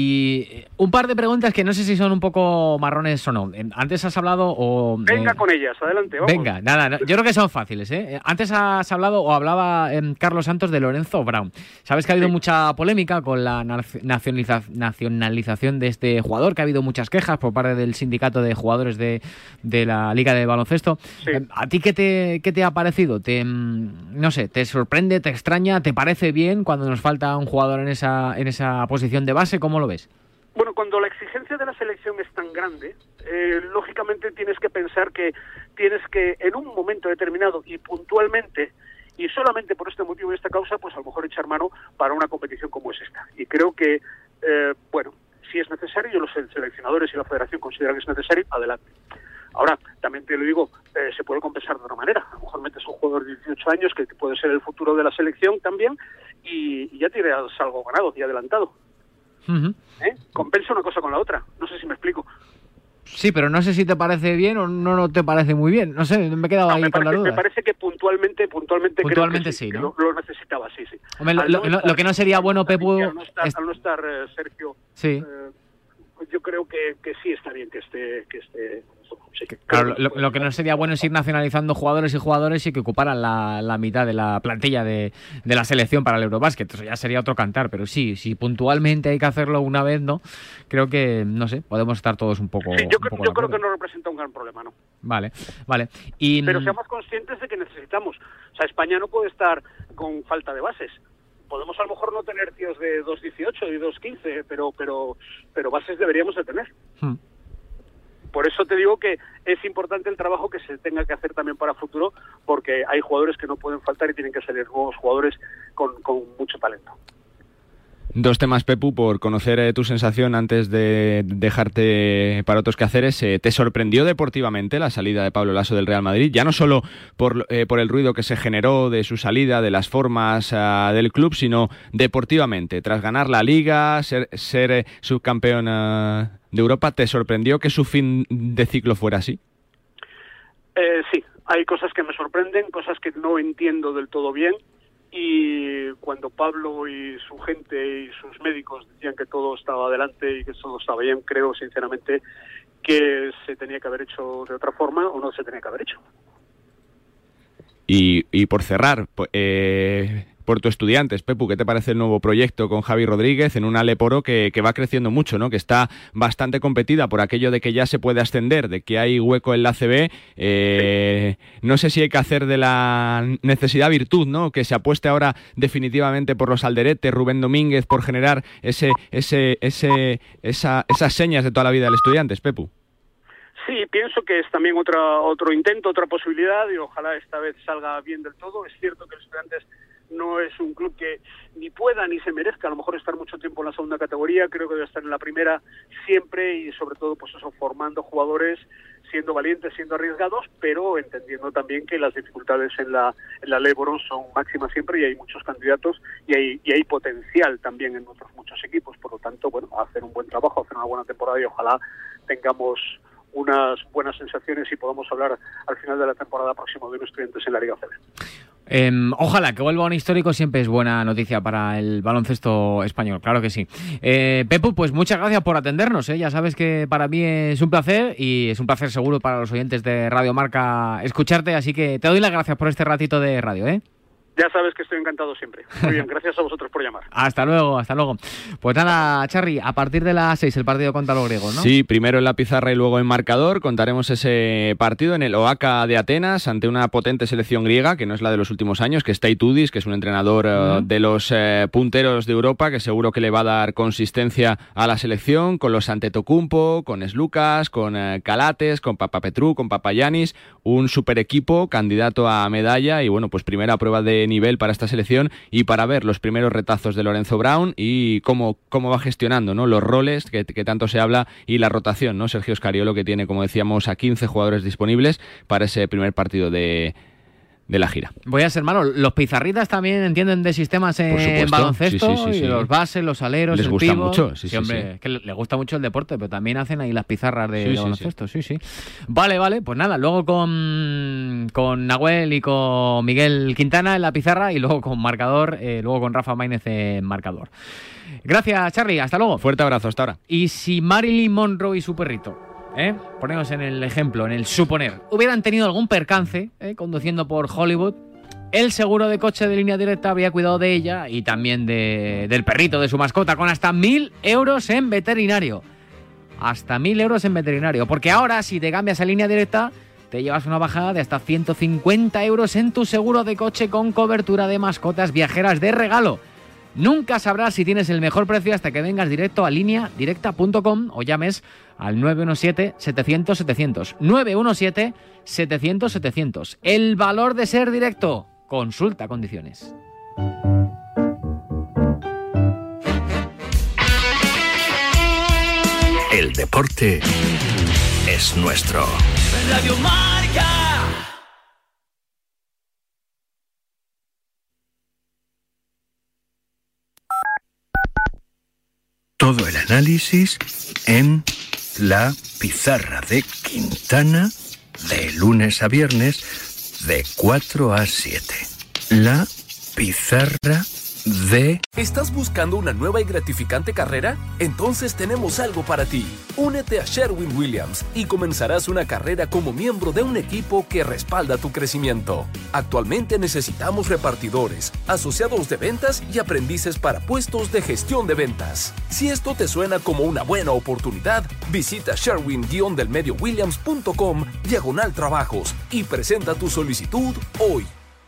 y un par de preguntas que no sé si son un poco marrones o no. Antes has hablado o... Venga eh, con ellas, adelante, vamos. Venga, nada, no, yo creo que son fáciles, ¿eh? Antes has hablado o hablaba eh, Carlos Santos de Lorenzo Brown. Sabes que ha habido sí. mucha polémica con la nacionaliza nacionalización de este jugador, que ha habido muchas quejas por parte del sindicato de jugadores de, de la Liga de Baloncesto. Sí. Eh, ¿A ti qué te, qué te ha parecido? ¿Te, no sé, te sorprende, te extraña, te parece bien cuando nos falta un jugador en esa en esa posición de base? ¿Cómo lo ves? Bueno, cuando la exigencia de la selección es tan grande, eh, lógicamente tienes que pensar que tienes que, en un momento determinado y puntualmente, y solamente por este motivo y esta causa, pues a lo mejor echar mano para una competición como es esta. Y creo que, eh, bueno, si es necesario, los seleccionadores y la federación consideran que es necesario, adelante. Ahora, también te lo digo, eh, se puede compensar de otra manera. A lo mejor metes un jugador de dieciocho años que puede ser el futuro de la selección también y, y ya tienes algo ganado y adelantado. Uh-huh. ¿Eh? Compensa una cosa con la otra. No sé si me explico. Sí, pero no sé si te parece bien o no, no te parece muy bien. No sé, me he quedado no, ahí me con parece, la duda. Me parece que puntualmente, puntualmente, puntualmente creo que sí, sí, que ¿no? lo, lo necesitaba, sí, sí. Hombre, lo, no lo, estar, lo que no sería bueno, Pepu... Al no estar, es... al no estar eh, Sergio, sí. eh, yo creo que, que sí está bien que esté... Que esté sí, claro, lo, lo que no sería bueno es ir nacionalizando jugadores y jugadores y que ocuparan la, la mitad de la plantilla de, de la selección para el Eurobásquet. Eso ya sería otro cantar, pero sí, si puntualmente hay que hacerlo una vez, ¿no? Creo que, no sé, podemos estar todos un poco... Sí, yo, un poco yo creo que no representa un gran problema, ¿no? Vale, vale. Y... Pero seamos conscientes de que necesitamos. O sea, España no puede estar con falta de bases. Podemos a lo mejor no tener tíos de dos dieciocho y dos quince, pero pero pero bases deberíamos de tener. Hmm. Por eso te digo que es importante el trabajo que se tenga que hacer también para futuro, porque hay jugadores que no pueden faltar y tienen que salir nuevos jugadores con, con mucho talento. Dos temas, Pepu, por conocer eh, tu sensación antes de dejarte para otros quehaceres. Eh, ¿Te sorprendió deportivamente la salida de Pablo Laso del Real Madrid? Ya no solo por, eh, por el ruido que se generó de su salida, de las formas uh, del club, sino deportivamente. Tras ganar la Liga, ser, ser eh, subcampeón uh, de Europa, ¿te sorprendió que su fin de ciclo fuera así? Eh, sí, hay cosas que me sorprenden, cosas que no entiendo del todo bien. Y cuando Pablo y su gente y sus médicos decían que todo estaba adelante y que todo estaba bien, creo sinceramente que se tenía que haber hecho de otra forma o no se tenía que haber hecho. Y, y por cerrar, eh, Puerto Estudiantes, Pepu, ¿qué te parece el nuevo proyecto con Javi Rodríguez en una Leporo que, que va creciendo mucho, ¿no? Que está bastante competida por aquello de que ya se puede ascender, de que hay hueco en la A C B? Eh, no sé si hay que hacer de la necesidad virtud, ¿no? Que se apueste ahora definitivamente por los Alderete, Rubén Domínguez, por generar ese, ese, ese, esa, esas señas de toda la vida del Estudiantes, Pepu. Sí, pienso que es también otra, otro intento, otra posibilidad, y ojalá esta vez salga bien del todo. Es cierto que el Estudiantes no es un club que ni pueda ni se merezca a lo mejor estar mucho tiempo en la segunda categoría, creo que debe estar en la primera siempre, y sobre todo pues eso, formando jugadores, siendo valientes, siendo arriesgados, pero entendiendo también que las dificultades en la en la Lebron son máximas siempre, y hay muchos candidatos y hay y hay potencial también en otros muchos equipos. Por lo tanto, bueno, hacer un buen trabajo, hacer una buena temporada, y ojalá tengamos unas buenas sensaciones y podamos hablar al final de la temporada próxima de unos Estudiantes en la Liga A C B. Eh, ojalá que vuelva un histórico, siempre es buena noticia para el baloncesto español, claro que sí. Eh, Pepu, pues muchas gracias por atendernos, ¿eh? Ya sabes que para mí es un placer, y es un placer seguro para los oyentes de Radio Marca escucharte, así que te doy las gracias por este ratito de radio, ¿eh? Ya sabes que estoy encantado siempre. Muy bien, gracias a vosotros por llamar. Hasta luego, hasta luego. Pues nada, Charly, a partir de las seis el partido contra los griegos, ¿no? Sí, primero en la pizarra y luego en marcador. Contaremos ese partido en el O A C A de Atenas ante una potente selección griega, que no es la de los últimos años, que es Taitoudis, que es un entrenador uh, de los uh, punteros de Europa, que seguro que le va a dar consistencia a la selección, con los Antetokounmpo, con Slukas, con uh, Calates, con Papapetru, con Papagiannis, un super equipo candidato a medalla, y bueno, pues primera prueba de nivel para esta selección, y para ver los primeros retazos de Lorenzo Brown y cómo, cómo va gestionando, ¿no?, los roles que, que tanto se habla, y la rotación, ¿no? Sergio Scariolo, que tiene, como decíamos, a quince jugadores disponibles para ese primer partido de, de la gira. Voy a ser malo, los pizarritas también entienden de sistemas en baloncesto, sí, sí, sí, sí. Y los bases, los aleros, les el gusta pivot. mucho, sí, sí, sí, hombre, sí. que les gusta mucho el deporte, pero también hacen ahí las pizarras de, sí, de sí, baloncesto, sí. sí, sí. Vale, vale, pues nada, luego con, con Nahuel y con Miguel Quintana en la pizarra, y luego con marcador, eh, luego con Rafa Maínez en marcador. Gracias, Charly, hasta luego. Fuerte abrazo, hasta ahora. Y si Marilyn Monroe y su perrito, ¿eh?, ponemos en el ejemplo, en el suponer, hubieran tenido algún percance, ¿eh?, conduciendo por Hollywood, el seguro de coche de Línea Directa habría cuidado de ella y también de, del perrito, de su mascota, con hasta mil euros en veterinario. Hasta mil euros en veterinario. Porque ahora, si te cambias a Línea Directa, te llevas una bajada de hasta ciento cincuenta euros en tu seguro de coche con cobertura de mascotas viajeras de regalo. Nunca sabrás si tienes el mejor precio hasta que vengas directo a línea directa punto com o llames al nueve uno siete, setecientos, setecientos. nueve uno siete, setecientos, setecientos. El valor de ser directo. Consulta condiciones. El deporte es nuestro. Radio Marca. Todo el análisis en la pizarra de Quintana, de lunes a viernes, de cuatro a siete. La pizarra de... ¿Estás buscando una nueva y gratificante carrera? Entonces tenemos algo para ti. Únete a Sherwin-Williams y comenzarás una carrera como miembro de un equipo que respalda tu crecimiento. Actualmente necesitamos repartidores, asociados de ventas y aprendices para puestos de gestión de ventas. Si esto te suena como una buena oportunidad, visita sherwin-delmediowilliams punto com diagonal trabajos y presenta tu solicitud hoy.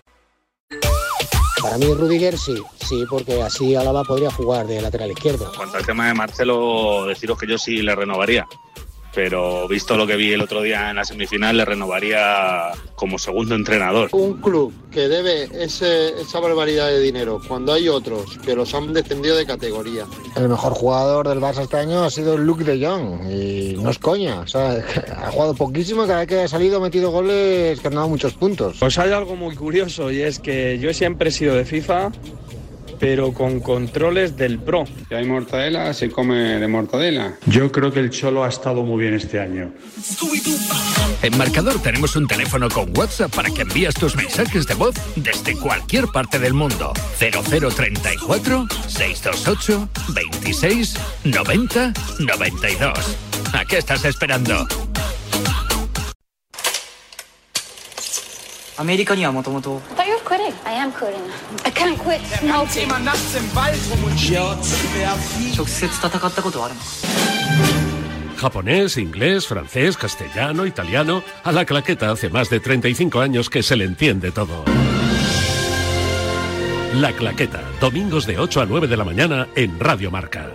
Para mí Rudiger sí, sí, porque así Álava podría jugar de lateral izquierdo. En cuanto al tema de Marcelo, deciros que yo sí le renovaría, pero visto lo que vi el otro día en la semifinal, le renovaría como segundo entrenador. Un club que debe ese, esa barbaridad de dinero cuando hay otros que los han descendido de categoría. El mejor jugador del Barça este año ha sido Luke de Jong y no es coña, o sea, ha jugado poquísimo y cada vez que ha salido ha metido goles que han dado muchos puntos. Pues hay algo muy curioso y es que yo siempre he sido de FIFA, pero con controles del Pro. Si hay mortadela, se come de mortadela. Yo creo que el Cholo ha estado muy bien este año. En Marcador tenemos un teléfono con WhatsApp para que envíes tus mensajes de voz desde cualquier parte del mundo. cero cero treinta y cuatro, seiscientos veintiocho, veintiséis, noventa, noventa y dos. ¿A qué estás esperando? アメリカにはもともと I thought you were quitting. I am quitting. I can't quit smoking. 直接戦ったことはあるのか Japonés, inglés, francés, castellano, italiano. A la claqueta hace más de treinta y cinco años que se le entiende todo. La Claqueta, domingos de ocho a nueve de la mañana en Radio Marca.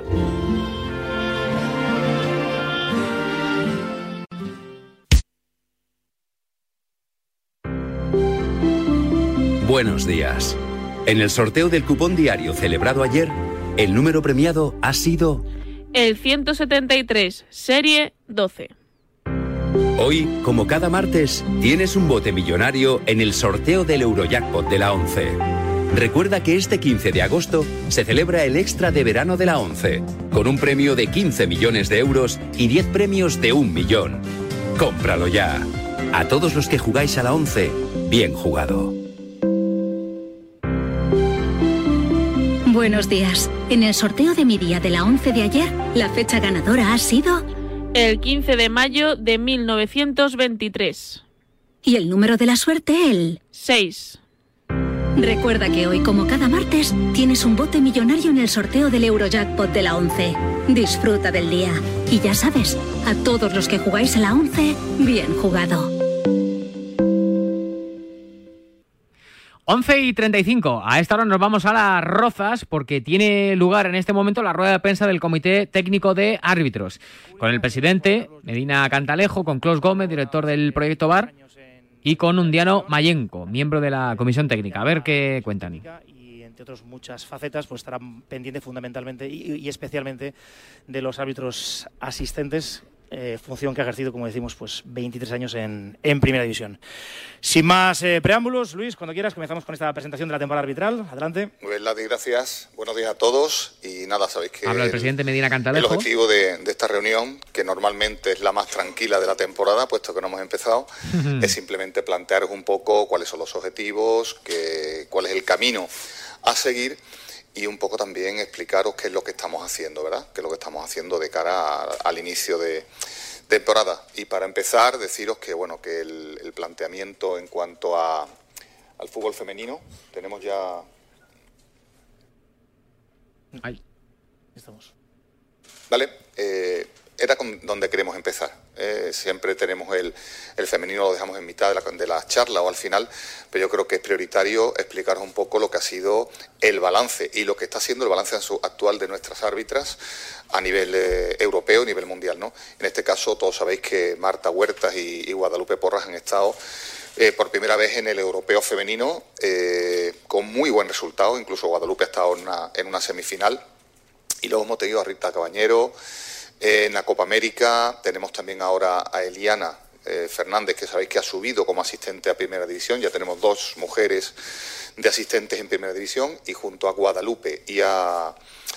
Buenos días. En el sorteo del cupón diario celebrado ayer, el número premiado ha sido el ciento setenta y tres, serie doce. Hoy, como cada martes, tienes un bote millonario en el sorteo del Eurojackpot de la ONCE. Recuerda que este quince de agosto se celebra el extra de verano de la ONCE, con un premio de quince millones de euros y diez premios de un millón. ¡Cómpralo ya! A todos los que jugáis a la ONCE, bien jugado. Buenos días. En el sorteo de mi día de la ONCE de ayer, la fecha ganadora ha sido el quince de mayo de mil novecientos veintitrés. Y el número de la suerte, el seis. Recuerda que hoy, como cada martes, tienes un bote millonario en el sorteo del Eurojackpot de la ONCE. Disfruta del día. Y ya sabes, a todos los que jugáis a la ONCE, bien jugado. once y treinta y cinco. A esta hora nos vamos a Las Rozas porque tiene lugar en este momento la rueda de prensa del Comité Técnico de Árbitros. Con el presidente, Medina Cantalejo, con Clos Gómez, director del proyecto V A R, y con Undiano Mayenco, miembro de la Comisión Técnica. A ver qué cuentan. Y entre otras muchas facetas, pues estarán pendientes fundamentalmente y, y especialmente de los árbitros asistentes, eh, función que ha ejercido, como decimos, pues veintitrés años en, en Primera División. Sin más eh, preámbulos, Luis, cuando quieras, comenzamos con esta presentación de la temporada arbitral. Adelante. Muy bien, Lati, gracias. Buenos días a todos. Y nada, sabéis que habla el, el presidente Medina Cantalejo. El objetivo de, de esta reunión, que normalmente es la más tranquila de la temporada, puesto que no hemos empezado, es simplemente plantearos un poco cuáles son los objetivos, que, cuál es el camino a seguir y un poco también explicaros qué es lo que estamos haciendo, ¿verdad? Qué es lo que estamos haciendo de cara a, al inicio de temporada. Y para empezar, deciros que bueno que el, el planteamiento en cuanto a al fútbol femenino, tenemos ya... Ahí estamos. Vale, eh, era con donde queremos empezar. Eh, siempre tenemos el, el femenino, lo dejamos en mitad de la, de la charla o al final, pero yo creo que es prioritario explicaros un poco lo que ha sido el balance y lo que está siendo el balance actual de nuestras árbitras a nivel eh, europeo, a nivel mundial, ¿no? En este caso, todos sabéis que Marta Huertas y, y Guadalupe Porras han estado eh, por primera vez en el europeo femenino eh, con muy buen resultado. Incluso Guadalupe ha estado en una, en una semifinal. Y luego hemos tenido a Rita Cabañero eh, en la Copa América. Tenemos también ahora a Eliana eh, Fernández, que sabéis que ha subido como asistente a Primera División. Ya tenemos dos mujeres de asistentes en Primera División. Y junto a Guadalupe y a,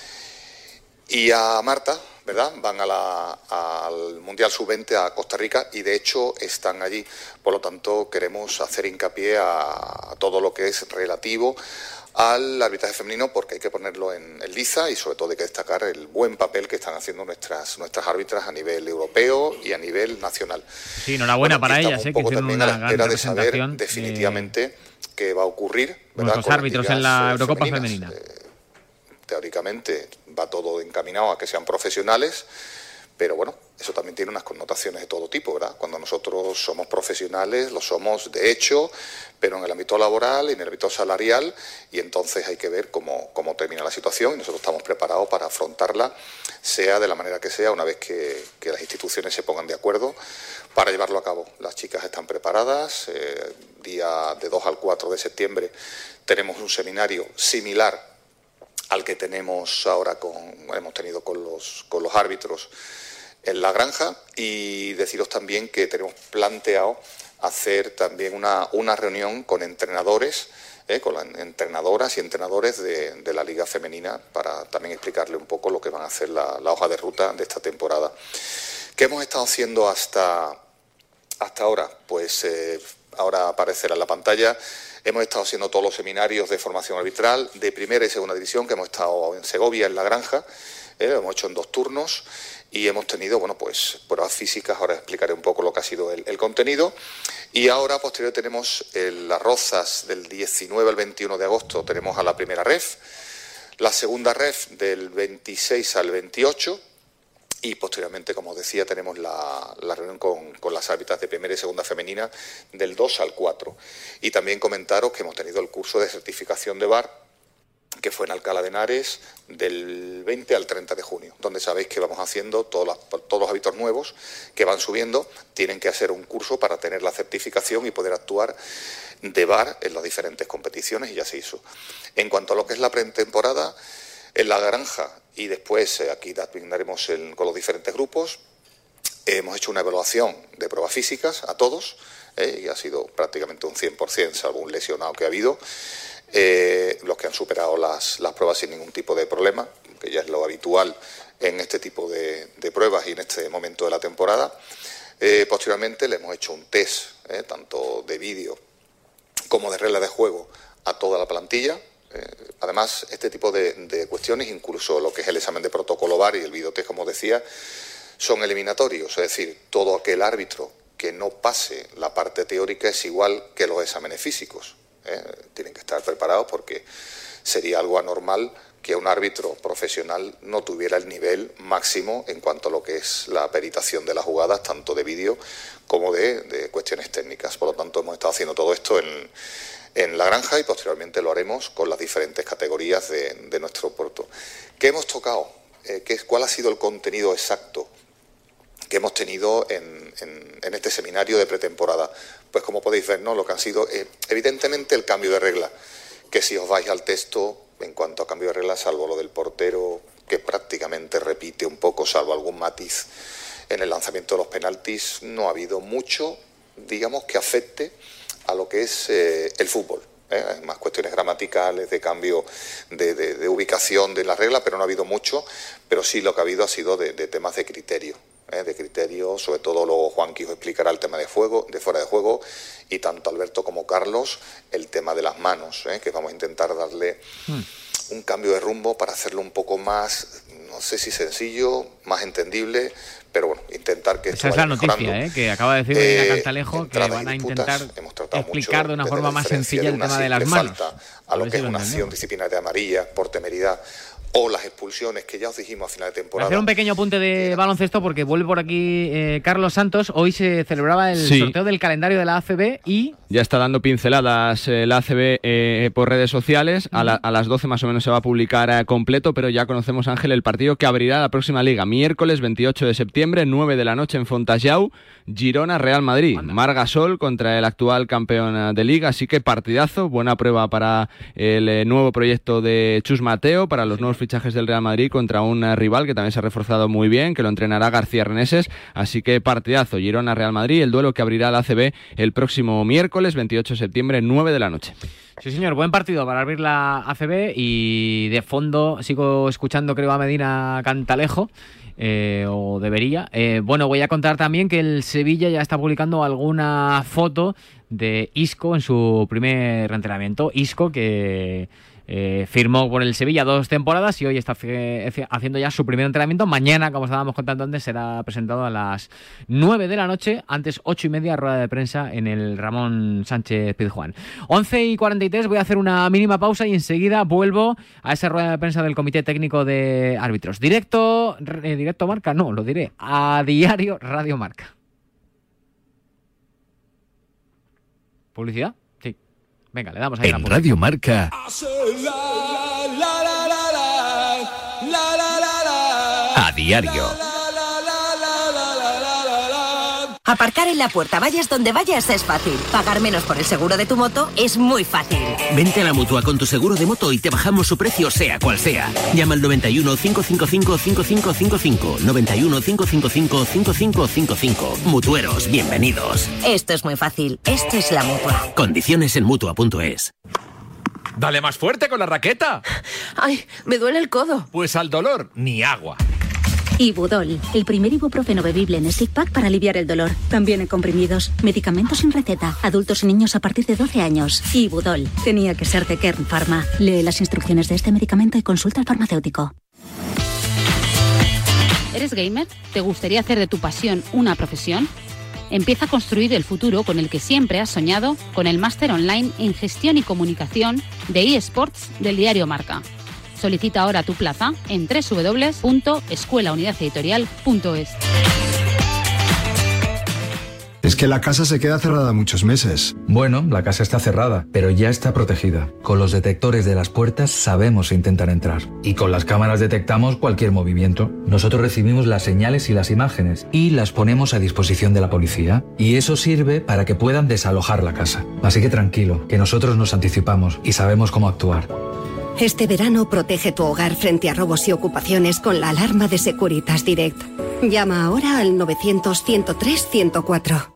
y a Marta, ¿verdad?, van a la, al Mundial sub veinte a Costa Rica y de hecho están allí. Por lo tanto, queremos hacer hincapié a, a todo lo que es relativo al arbitraje femenino, porque hay que ponerlo en, en liza y sobre todo hay que destacar el buen papel que están haciendo nuestras nuestras árbitras a nivel europeo y a nivel nacional. Sí, enhorabuena bueno, para ellas, eh, que hicieron una gran representación. De saber definitivamente eh, qué va a ocurrir, ¿verdad?, los árbitros en la Eurocopa femenina. Eh, teóricamente va todo encaminado a que sean profesionales, pero bueno, eso también tiene unas connotaciones de todo tipo, ¿verdad? Cuando nosotros somos profesionales, lo somos de hecho, pero en el ámbito laboral y en el ámbito salarial, y entonces hay que ver cómo, cómo termina la situación y nosotros estamos preparados para afrontarla, sea de la manera que sea, una vez que, que las instituciones se pongan de acuerdo para llevarlo a cabo. Las chicas están preparadas, eh, día de dos al cuatro de septiembre tenemos un seminario similar al que tenemos ahora con hemos tenido con los con los árbitros en la granja, y deciros también que tenemos planteado hacer también una, una reunión con entrenadores, eh, con las entrenadoras y entrenadores de, de la Liga Femenina para también explicarle un poco lo que van a hacer la, la hoja de ruta de esta temporada. ¿Qué hemos estado haciendo hasta, hasta ahora? Pues eh, ahora aparecerá en la pantalla. Hemos estado haciendo todos los seminarios de formación arbitral de primera y segunda división, que hemos estado en Segovia, en la granja, eh, lo hemos hecho en dos turnos y hemos tenido, bueno, pues pruebas físicas. Ahora explicaré un poco lo que ha sido el, el contenido. Y ahora, posterior, tenemos el, las Rozas del diecinueve al veintiuno de agosto, tenemos a la primera ref, la segunda ref del veintiséis al veintiocho, y posteriormente, como os decía, tenemos la, la reunión con, con las árbitras de primera y segunda femenina del dos al cuatro. Y también comentaros que hemos tenido el curso de certificación de V A R que fue en Alcalá de Henares del veinte al treinta de junio, donde sabéis que vamos haciendo todos los, todos los árbitros nuevos que van subiendo, tienen que hacer un curso para tener la certificación y poder actuar de V A R en las diferentes competiciones, y ya se hizo. En cuanto a lo que es la pretemporada, en La Granja, y después eh, aquí daremos el, con los diferentes grupos, eh, hemos hecho una evaluación de pruebas físicas a todos, eh, y ha sido prácticamente un cien por ciento, salvo un lesionado que ha habido. Eh, los que han superado las, las pruebas sin ningún tipo de problema, que ya es lo habitual en este tipo de, de pruebas y en este momento de la temporada. Eh, posteriormente le hemos hecho un test, eh, tanto de vídeo como de reglas de juego, a toda la plantilla. Eh, además, este tipo de, de cuestiones, incluso lo que es el examen de protocolo V A R y el videotest, como decía, son eliminatorios, es decir, todo aquel árbitro que no pase la parte teórica es igual que los exámenes físicos. Eh, tienen que estar preparados porque sería algo anormal que un árbitro profesional no tuviera el nivel máximo en cuanto a lo que es la peritación de las jugadas, tanto de vídeo como de, de cuestiones técnicas. Por lo tanto, hemos estado haciendo todo esto en, en La Granja y posteriormente lo haremos con las diferentes categorías de, de nuestro puerto. ¿Qué hemos tocado? Eh, ¿qué, ¿Cuál ha sido el contenido exacto que hemos tenido en, en, en este seminario de pretemporada? Pues como podéis ver, ¿no?, lo que han sido, eh, evidentemente, el cambio de regla, que si os vais al texto, en cuanto a cambio de regla, salvo lo del portero, que prácticamente repite un poco, salvo algún matiz en el lanzamiento de los penaltis, no ha habido mucho, digamos, que afecte a lo que es eh, el fútbol. ¿eh? Hay más cuestiones gramaticales, de cambio de, de, de ubicación de la regla, pero no ha habido mucho, pero sí lo que ha habido ha sido de, de temas de criterio. Eh, de criterio, sobre todo luego Juan Quijo explicará el tema de fuego, de fuera de juego, y tanto Alberto como Carlos el tema de las manos, eh, que vamos a intentar darle hmm. un cambio de rumbo para hacerlo un poco más, no sé si sencillo, más entendible, pero bueno, intentar que esa es la noticia, eh, que acaba de decir Medina eh, Cantalejo, que van a intentar explicar de una forma más sencilla el tema de las manos. A lo que es una acción disciplinaria amarilla por temeridad, o las expulsiones que ya os dijimos a final de temporada. Voy a hacer un pequeño apunte de baloncesto porque vuelve por aquí eh, Carlos Santos. Hoy se celebraba el sí. sorteo del calendario de la A C B y... Ya está dando pinceladas eh, la A C B eh, por redes sociales. A, la, a las doce más o menos se va a publicar eh, completo, pero ya conocemos, Ángel, el partido que abrirá la próxima liga. Miércoles veintiocho de septiembre, nueve de la noche en Fontajau, Girona, Real Madrid. Anda. Mar Gasol contra el actual campeón de liga, así que partidazo, buena prueba para el eh, nuevo proyecto de Chus Mateo, para los sí. nuevos fichajes del Real Madrid contra un uh, rival que también se ha reforzado muy bien, que lo entrenará García Reneses, así que partidazo, Girona-Real Madrid, el duelo que abrirá la A C B el próximo miércoles veintiocho de septiembre, nueve de la noche. Sí, señor, buen partido para abrir la A C B y de fondo sigo escuchando, creo, a Medina Cantalejo. Eh, o debería. Eh, bueno, voy a contar también que el Sevilla ya está publicando alguna foto de Isco en su primer entrenamiento. Isco que eh, firmó por el Sevilla dos temporadas y hoy está f- haciendo ya su primer entrenamiento. Mañana, como estábamos contando antes, será presentado a las nueve de la noche, antes ocho y media, rueda de prensa en el Ramón Sánchez Pizjuán. once y cuarenta y tres, voy a hacer una mínima pausa y enseguida vuelvo a esa rueda de prensa del Comité Técnico de Árbitros. Directo, eh, directo Marca, no, lo diré, a Diario Radio Marca. ¿Publicidad? Sí. Venga, le damos ahí. En Radio Marca. A diario. Aparcar en la puerta, vayas donde vayas, es fácil. Pagar menos por el seguro de tu moto es muy fácil. Vente a la Mutua con tu seguro de moto y te bajamos su precio sea cual sea. Llama al noventa y uno, cinco cinco cinco, cinco cinco cinco cinco. noventa y uno, cinco cinco cinco, cinco cinco cinco cinco. Mutueros, bienvenidos. Esto es muy fácil. Esto es la Mutua. Condiciones en Mutua punto es. ¡Dale más fuerte con la raqueta! ¡Ay, me duele el codo! Pues al dolor, ni agua. Ibudol, el primer ibuprofeno bebible en stick pack para aliviar el dolor. También en comprimidos. Medicamentos sin receta. Adultos y niños a partir de doce años. Ibudol. Tenía que ser de Kern Pharma. Lee las instrucciones de este medicamento y consulta al farmacéutico. ¿Eres gamer? ¿Te gustaría hacer de tu pasión una profesión? Empieza a construir el futuro con el que siempre has soñado con el máster online en gestión y comunicación de eSports del diario Marca. Solicita ahora tu plaza en doble u doble u doble u punto escuela unidad editorial punto es. Es que la casa se queda cerrada muchos meses. Bueno, la casa está cerrada, pero ya está protegida. Con los detectores de las puertas sabemos intentar entrar. Y con las cámaras detectamos cualquier movimiento. Nosotros recibimos las señales y las imágenes y las ponemos a disposición de la policía. Y eso sirve para que puedan desalojar la casa. Así que tranquilo, que nosotros nos anticipamos y sabemos cómo actuar. Este verano protege tu hogar frente a robos y ocupaciones con la alarma de Securitas Direct. Llama ahora al novecientos, ciento tres, ciento cuatro.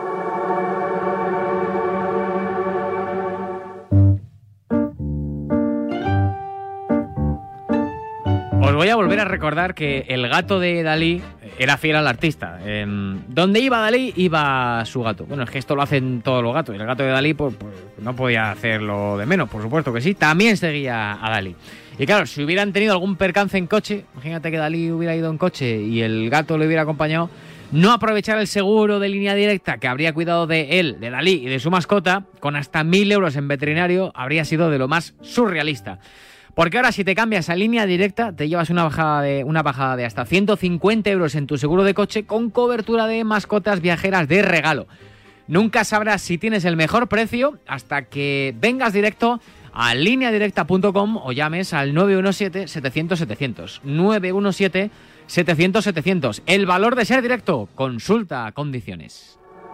Os voy a volver a recordar que el gato de Dalí era fiel al artista. Eh, donde iba Dalí, iba su gato. Bueno, es que esto lo hacen todos los gatos. Y el gato de Dalí pues, pues, no podía hacerlo de menos, por supuesto que sí. También seguía a Dalí. Y claro, si hubieran tenido algún percance en coche, imagínate que Dalí hubiera ido en coche y el gato le hubiera acompañado, no aprovechar el seguro de línea directa que habría cuidado de él, de Dalí y de su mascota, con hasta mil euros en veterinario, habría sido de lo más surrealista. Porque ahora si te cambias a línea directa te llevas una bajada de, una bajada de hasta ciento cincuenta euros en tu seguro de coche con cobertura de mascotas viajeras de regalo. Nunca sabrás si tienes el mejor precio hasta que vengas directo a línea directa punto com o llames al nueve uno siete, setecientos, setecientos. nueve uno siete, setecientos, setecientos. El valor de ser directo. Consulta condiciones.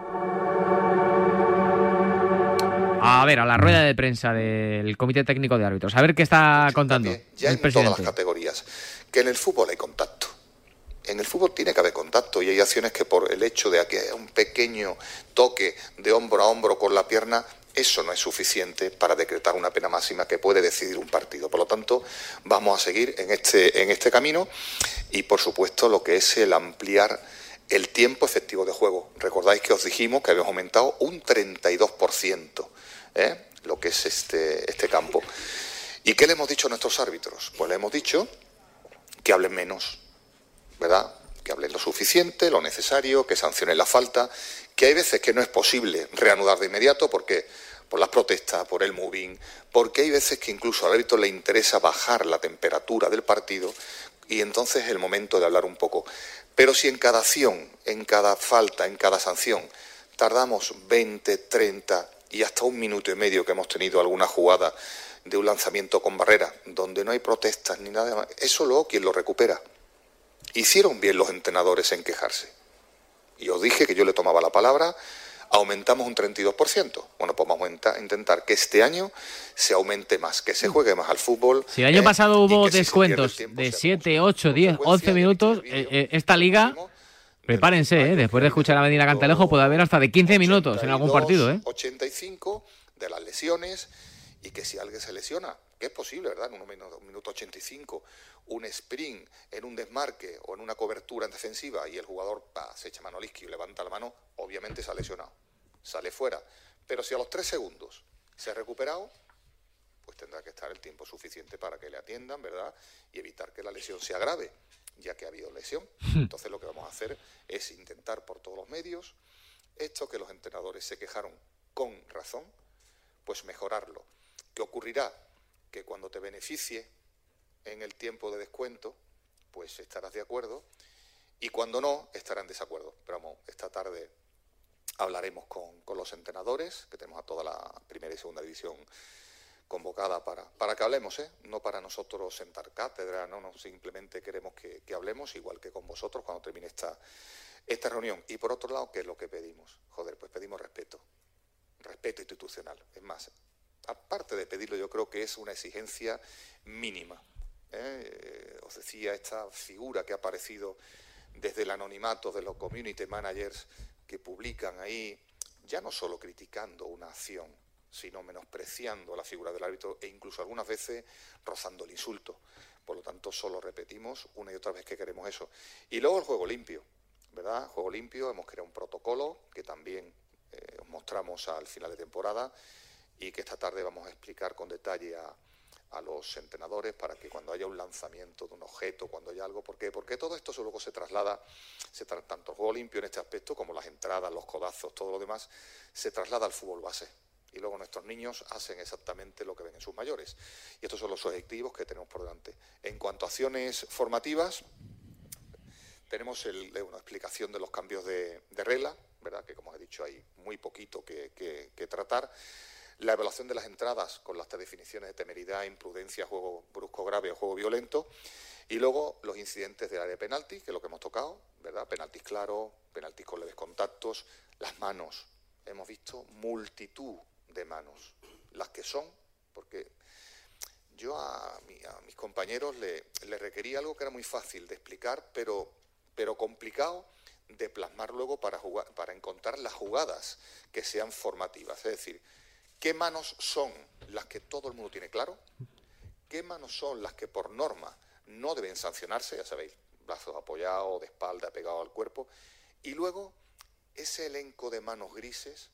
A ver, a la rueda de prensa del Comité Técnico de Árbitros. A ver qué está contando ya el en presidente. Todas las categorías. Que en el fútbol hay contacto. En el fútbol tiene que haber contacto y hay acciones que por el hecho de que haya un pequeño toque de hombro a hombro con la pierna, eso no es suficiente para decretar una pena máxima que puede decidir un partido. Por lo tanto, vamos a seguir en este, en este camino y, por supuesto, lo que es el ampliar el tiempo efectivo de juego. Recordáis que os dijimos que habíamos aumentado un treinta y dos por ciento. ¿Eh? Lo que es este, este campo. ¿Y qué le hemos dicho a nuestros árbitros? Pues le hemos dicho que hablen menos, ¿verdad? Que hablen lo suficiente, lo necesario, que sancionen la falta, que hay veces que no es posible reanudar de inmediato porque por las protestas, por el moving, porque hay veces que incluso al árbitro le interesa bajar la temperatura del partido y entonces es el momento de hablar un poco. Pero si en cada acción, en cada falta, en cada sanción, tardamos veinte, treinta y hasta un minuto y medio que hemos tenido alguna jugada de un lanzamiento con barrera, donde no hay protestas ni nada más, eso luego quien lo recupera. Hicieron bien los entrenadores en quejarse. Y os dije que yo le tomaba la palabra, aumentamos un treinta y dos por ciento. Bueno, pues vamos a intentar que este año se aumente más, que se juegue más al fútbol. Si el año eh, pasado hubo descuentos si de siete, ocho, diez, once minutos, eh, eh, esta liga... Prepárense, ¿eh? Después de escuchar a Medina Cantalejo puede haber hasta de quince minutos en algún partido, ¿eh? ochenta y cinco de las lesiones y que si alguien se lesiona, que es posible, ¿verdad? En un minuto, un minuto ochenta y cinco, un sprint en un desmarque o en una cobertura en defensiva y el jugador pa, se echa mano al isquio y levanta la mano, obviamente se ha lesionado, sale fuera. Pero si a los tres segundos se ha recuperado, pues tendrá que estar el tiempo suficiente para que le atiendan, ¿verdad? Y evitar que la lesión sea grave, ya que ha habido lesión. Entonces lo que vamos a hacer es intentar por todos los medios esto que los entrenadores se quejaron con razón, pues mejorarlo. ¿Qué ocurrirá? Que cuando te beneficie en el tiempo de descuento, pues estarás de acuerdo y cuando no, estarás en desacuerdo. Pero vamos, esta tarde hablaremos con, con los entrenadores, que tenemos a toda la primera y segunda división convocada para, para que hablemos, ¿eh? No para nosotros sentar cátedra, no, no, simplemente queremos que, que hablemos, igual que con vosotros cuando termine esta, esta reunión. Y por otro lado, ¿qué es lo que pedimos? Joder, pues pedimos respeto, respeto institucional. Es más, aparte de pedirlo, yo creo que es una exigencia mínima. ¿eh? Os decía, esta figura que ha aparecido desde el anonimato de los community managers que publican ahí, ya no solo criticando una acción, sino menospreciando la figura del árbitro e incluso algunas veces rozando el insulto. Por lo tanto, solo repetimos una y otra vez que queremos eso. Y luego el juego limpio, ¿verdad? Juego limpio, hemos creado un protocolo que también eh, os mostramos al final de temporada y que esta tarde vamos a explicar con detalle a, a los entrenadores para que cuando haya un lanzamiento de un objeto, cuando haya algo, ¿por qué? Porque todo esto luego se traslada, se tra- tanto el juego limpio en este aspecto como las entradas, los codazos, todo lo demás, se traslada al fútbol base. Y luego nuestros niños hacen exactamente lo que ven en sus mayores. Y estos son los objetivos que tenemos por delante. En cuanto a acciones formativas, tenemos el, una explicación de los cambios de, de regla, ¿verdad? Que como he dicho hay muy poquito que, que, que tratar. La evaluación de las entradas con las tres definiciones de temeridad, imprudencia, juego brusco grave o juego violento. Y luego los incidentes del área de penalti, que es lo que hemos tocado, ¿verdad? Penaltis claros, penaltis con leves contactos, las manos. Hemos visto multitud de manos, las que son, porque yo a, mi, a mis compañeros le, le requería algo que era muy fácil de explicar, pero, pero complicado de plasmar luego para, jugar, para encontrar las jugadas que sean formativas. Es decir, ¿qué manos son las que todo el mundo tiene claro? ¿Qué manos son las que por norma no deben sancionarse? Ya sabéis, brazos apoyados, de espalda, pegado al cuerpo. Y luego, ese elenco de manos grises,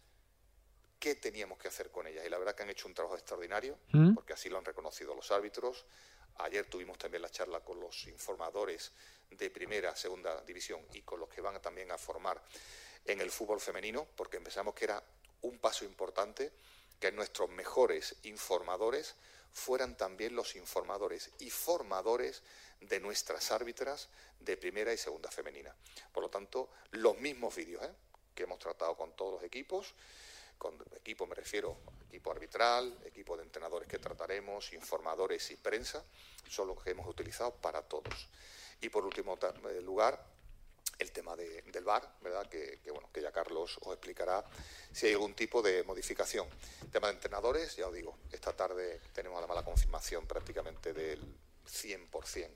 ¿qué teníamos que hacer con ellas? Y la verdad que han hecho un trabajo extraordinario, ¿Mm? porque así lo han reconocido los árbitros. Ayer tuvimos también la charla con los informadores de primera, segunda división y con los que van también a formar en el fútbol femenino, porque pensamos que era un paso importante que nuestros mejores informadores fueran también los informadores y formadores de nuestras árbitras de primera y segunda femenina. Por lo tanto, los mismos vídeos ¿eh? que hemos tratado con todos los equipos, con equipo me refiero equipo arbitral, equipo de entrenadores que trataremos, informadores y prensa, son los que hemos utilizado para todos. Y por último lugar, el tema de, del V A R, ¿verdad? Que, que, bueno, que ya Carlos os explicará si hay algún tipo de modificación. El tema de entrenadores, ya os digo, esta tarde tenemos además la confirmación prácticamente del cien por ciento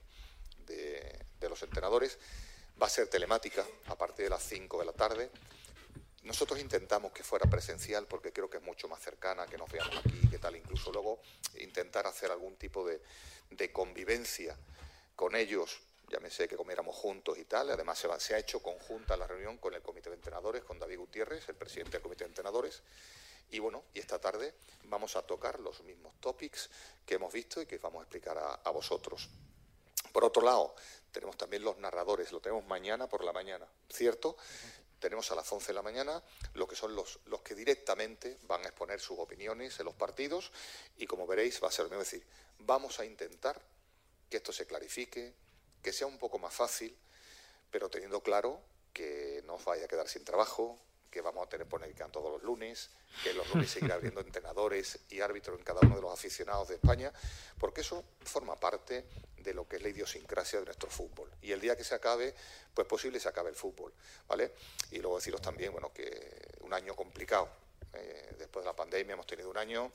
de, de los entrenadores. Va a ser telemática a partir de las cinco de la tarde. Nosotros intentamos que fuera presencial porque creo que es mucho más cercana, que nos veamos aquí, que tal, incluso luego intentar hacer algún tipo de, de convivencia con ellos, llámese que comiéramos juntos y tal. Además se, va, se ha hecho conjunta la reunión con el comité de entrenadores, con David Gutiérrez, el presidente del comité de entrenadores, y bueno, y esta tarde vamos a tocar los mismos topics que hemos visto y que vamos a explicar a, a vosotros. Por otro lado, tenemos también los narradores, lo tenemos mañana por la mañana, ¿cierto? Tenemos a las once de la mañana lo que son los, los que directamente van a exponer sus opiniones en los partidos y como veréis va a ser lo mismo, es decir, vamos a intentar que esto se clarifique, que sea un poco más fácil, pero teniendo claro que no os vaya a quedar sin trabajo, que vamos a tener Ponercan todos los lunes, que los lunes seguirá habiendo entrenadores y árbitros en cada uno de los aficionados de España, porque eso forma parte de lo que es la idiosincrasia de nuestro fútbol. Y el día que se acabe, pues posible se acabe el fútbol, ¿vale? Y luego deciros también, bueno, que un año complicado. Eh, después de la pandemia hemos tenido un año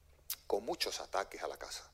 con muchos ataques a la casa.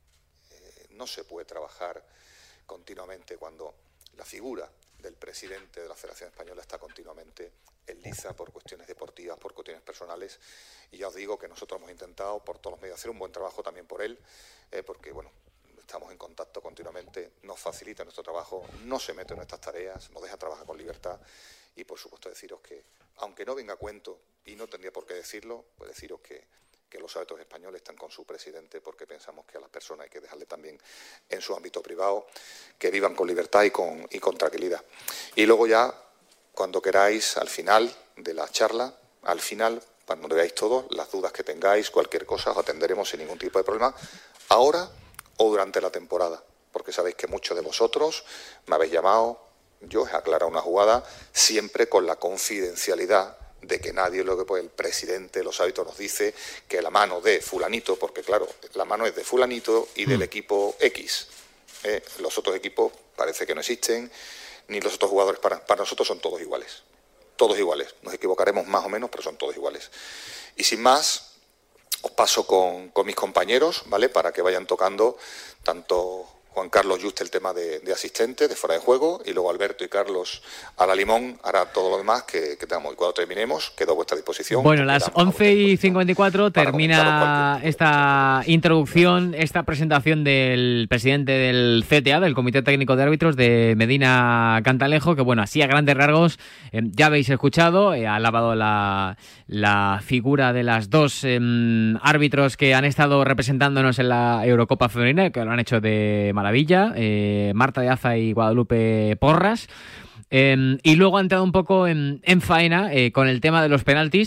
Eh, no se puede trabajar continuamente cuando la figura del presidente de la Federación Española está continuamente en liza por cuestiones deportivas, por cuestiones personales, y ya os digo que nosotros hemos intentado por todos los medios hacer un buen trabajo también por él, eh, porque bueno, estamos en contacto continuamente, nos facilita nuestro trabajo, no se mete en nuestras tareas, nos deja trabajar con libertad y por supuesto deciros que, aunque no venga a cuento y no tendría por qué decirlo, pues deciros que que los árbitros españoles están con su presidente porque pensamos que a las personas hay que dejarle también en su ámbito privado, que vivan con libertad y con, y con tranquilidad. Y luego ya, cuando queráis, al final de la charla, al final, cuando veáis todo, las dudas que tengáis, cualquier cosa, os atenderemos sin ningún tipo de problema, ahora o durante la temporada, porque sabéis que muchos de vosotros me habéis llamado, yo os he aclarado una jugada, siempre con la confidencialidad de que nadie, lo que pues el presidente, los árbitros nos dice que la mano de fulanito, porque claro, la mano es de fulanito y del equipo X. Eh, los otros equipos parece que no existen, ni los otros jugadores, para, para nosotros son todos iguales. Todos iguales. Nos equivocaremos más o menos, pero son todos iguales. Y sin más, os paso con, con mis compañeros, ¿vale? Para que vayan tocando tanto Juan Carlos Juste el tema de, de asistente, de fuera de juego, y luego Alberto y Carlos a la limón hará todo lo demás que, que tengamos. Y cuando terminemos, quedo a vuestra disposición. Bueno, a las once y cincuenta y cuatro termina esta introducción, esta presentación del presidente del C T A, del Comité Técnico de Árbitros, de Medina Cantalejo, que bueno, así a grandes rasgos, eh, ya habéis escuchado, eh, ha alabado la, la figura de las dos eh, árbitros que han estado representándonos en la Eurocopa Femenina, que lo han hecho de maravilla, eh, Marta de Aza y Guadalupe Porras. Eh, y luego ha entrado un poco en, en faena eh, con el tema de los penaltis.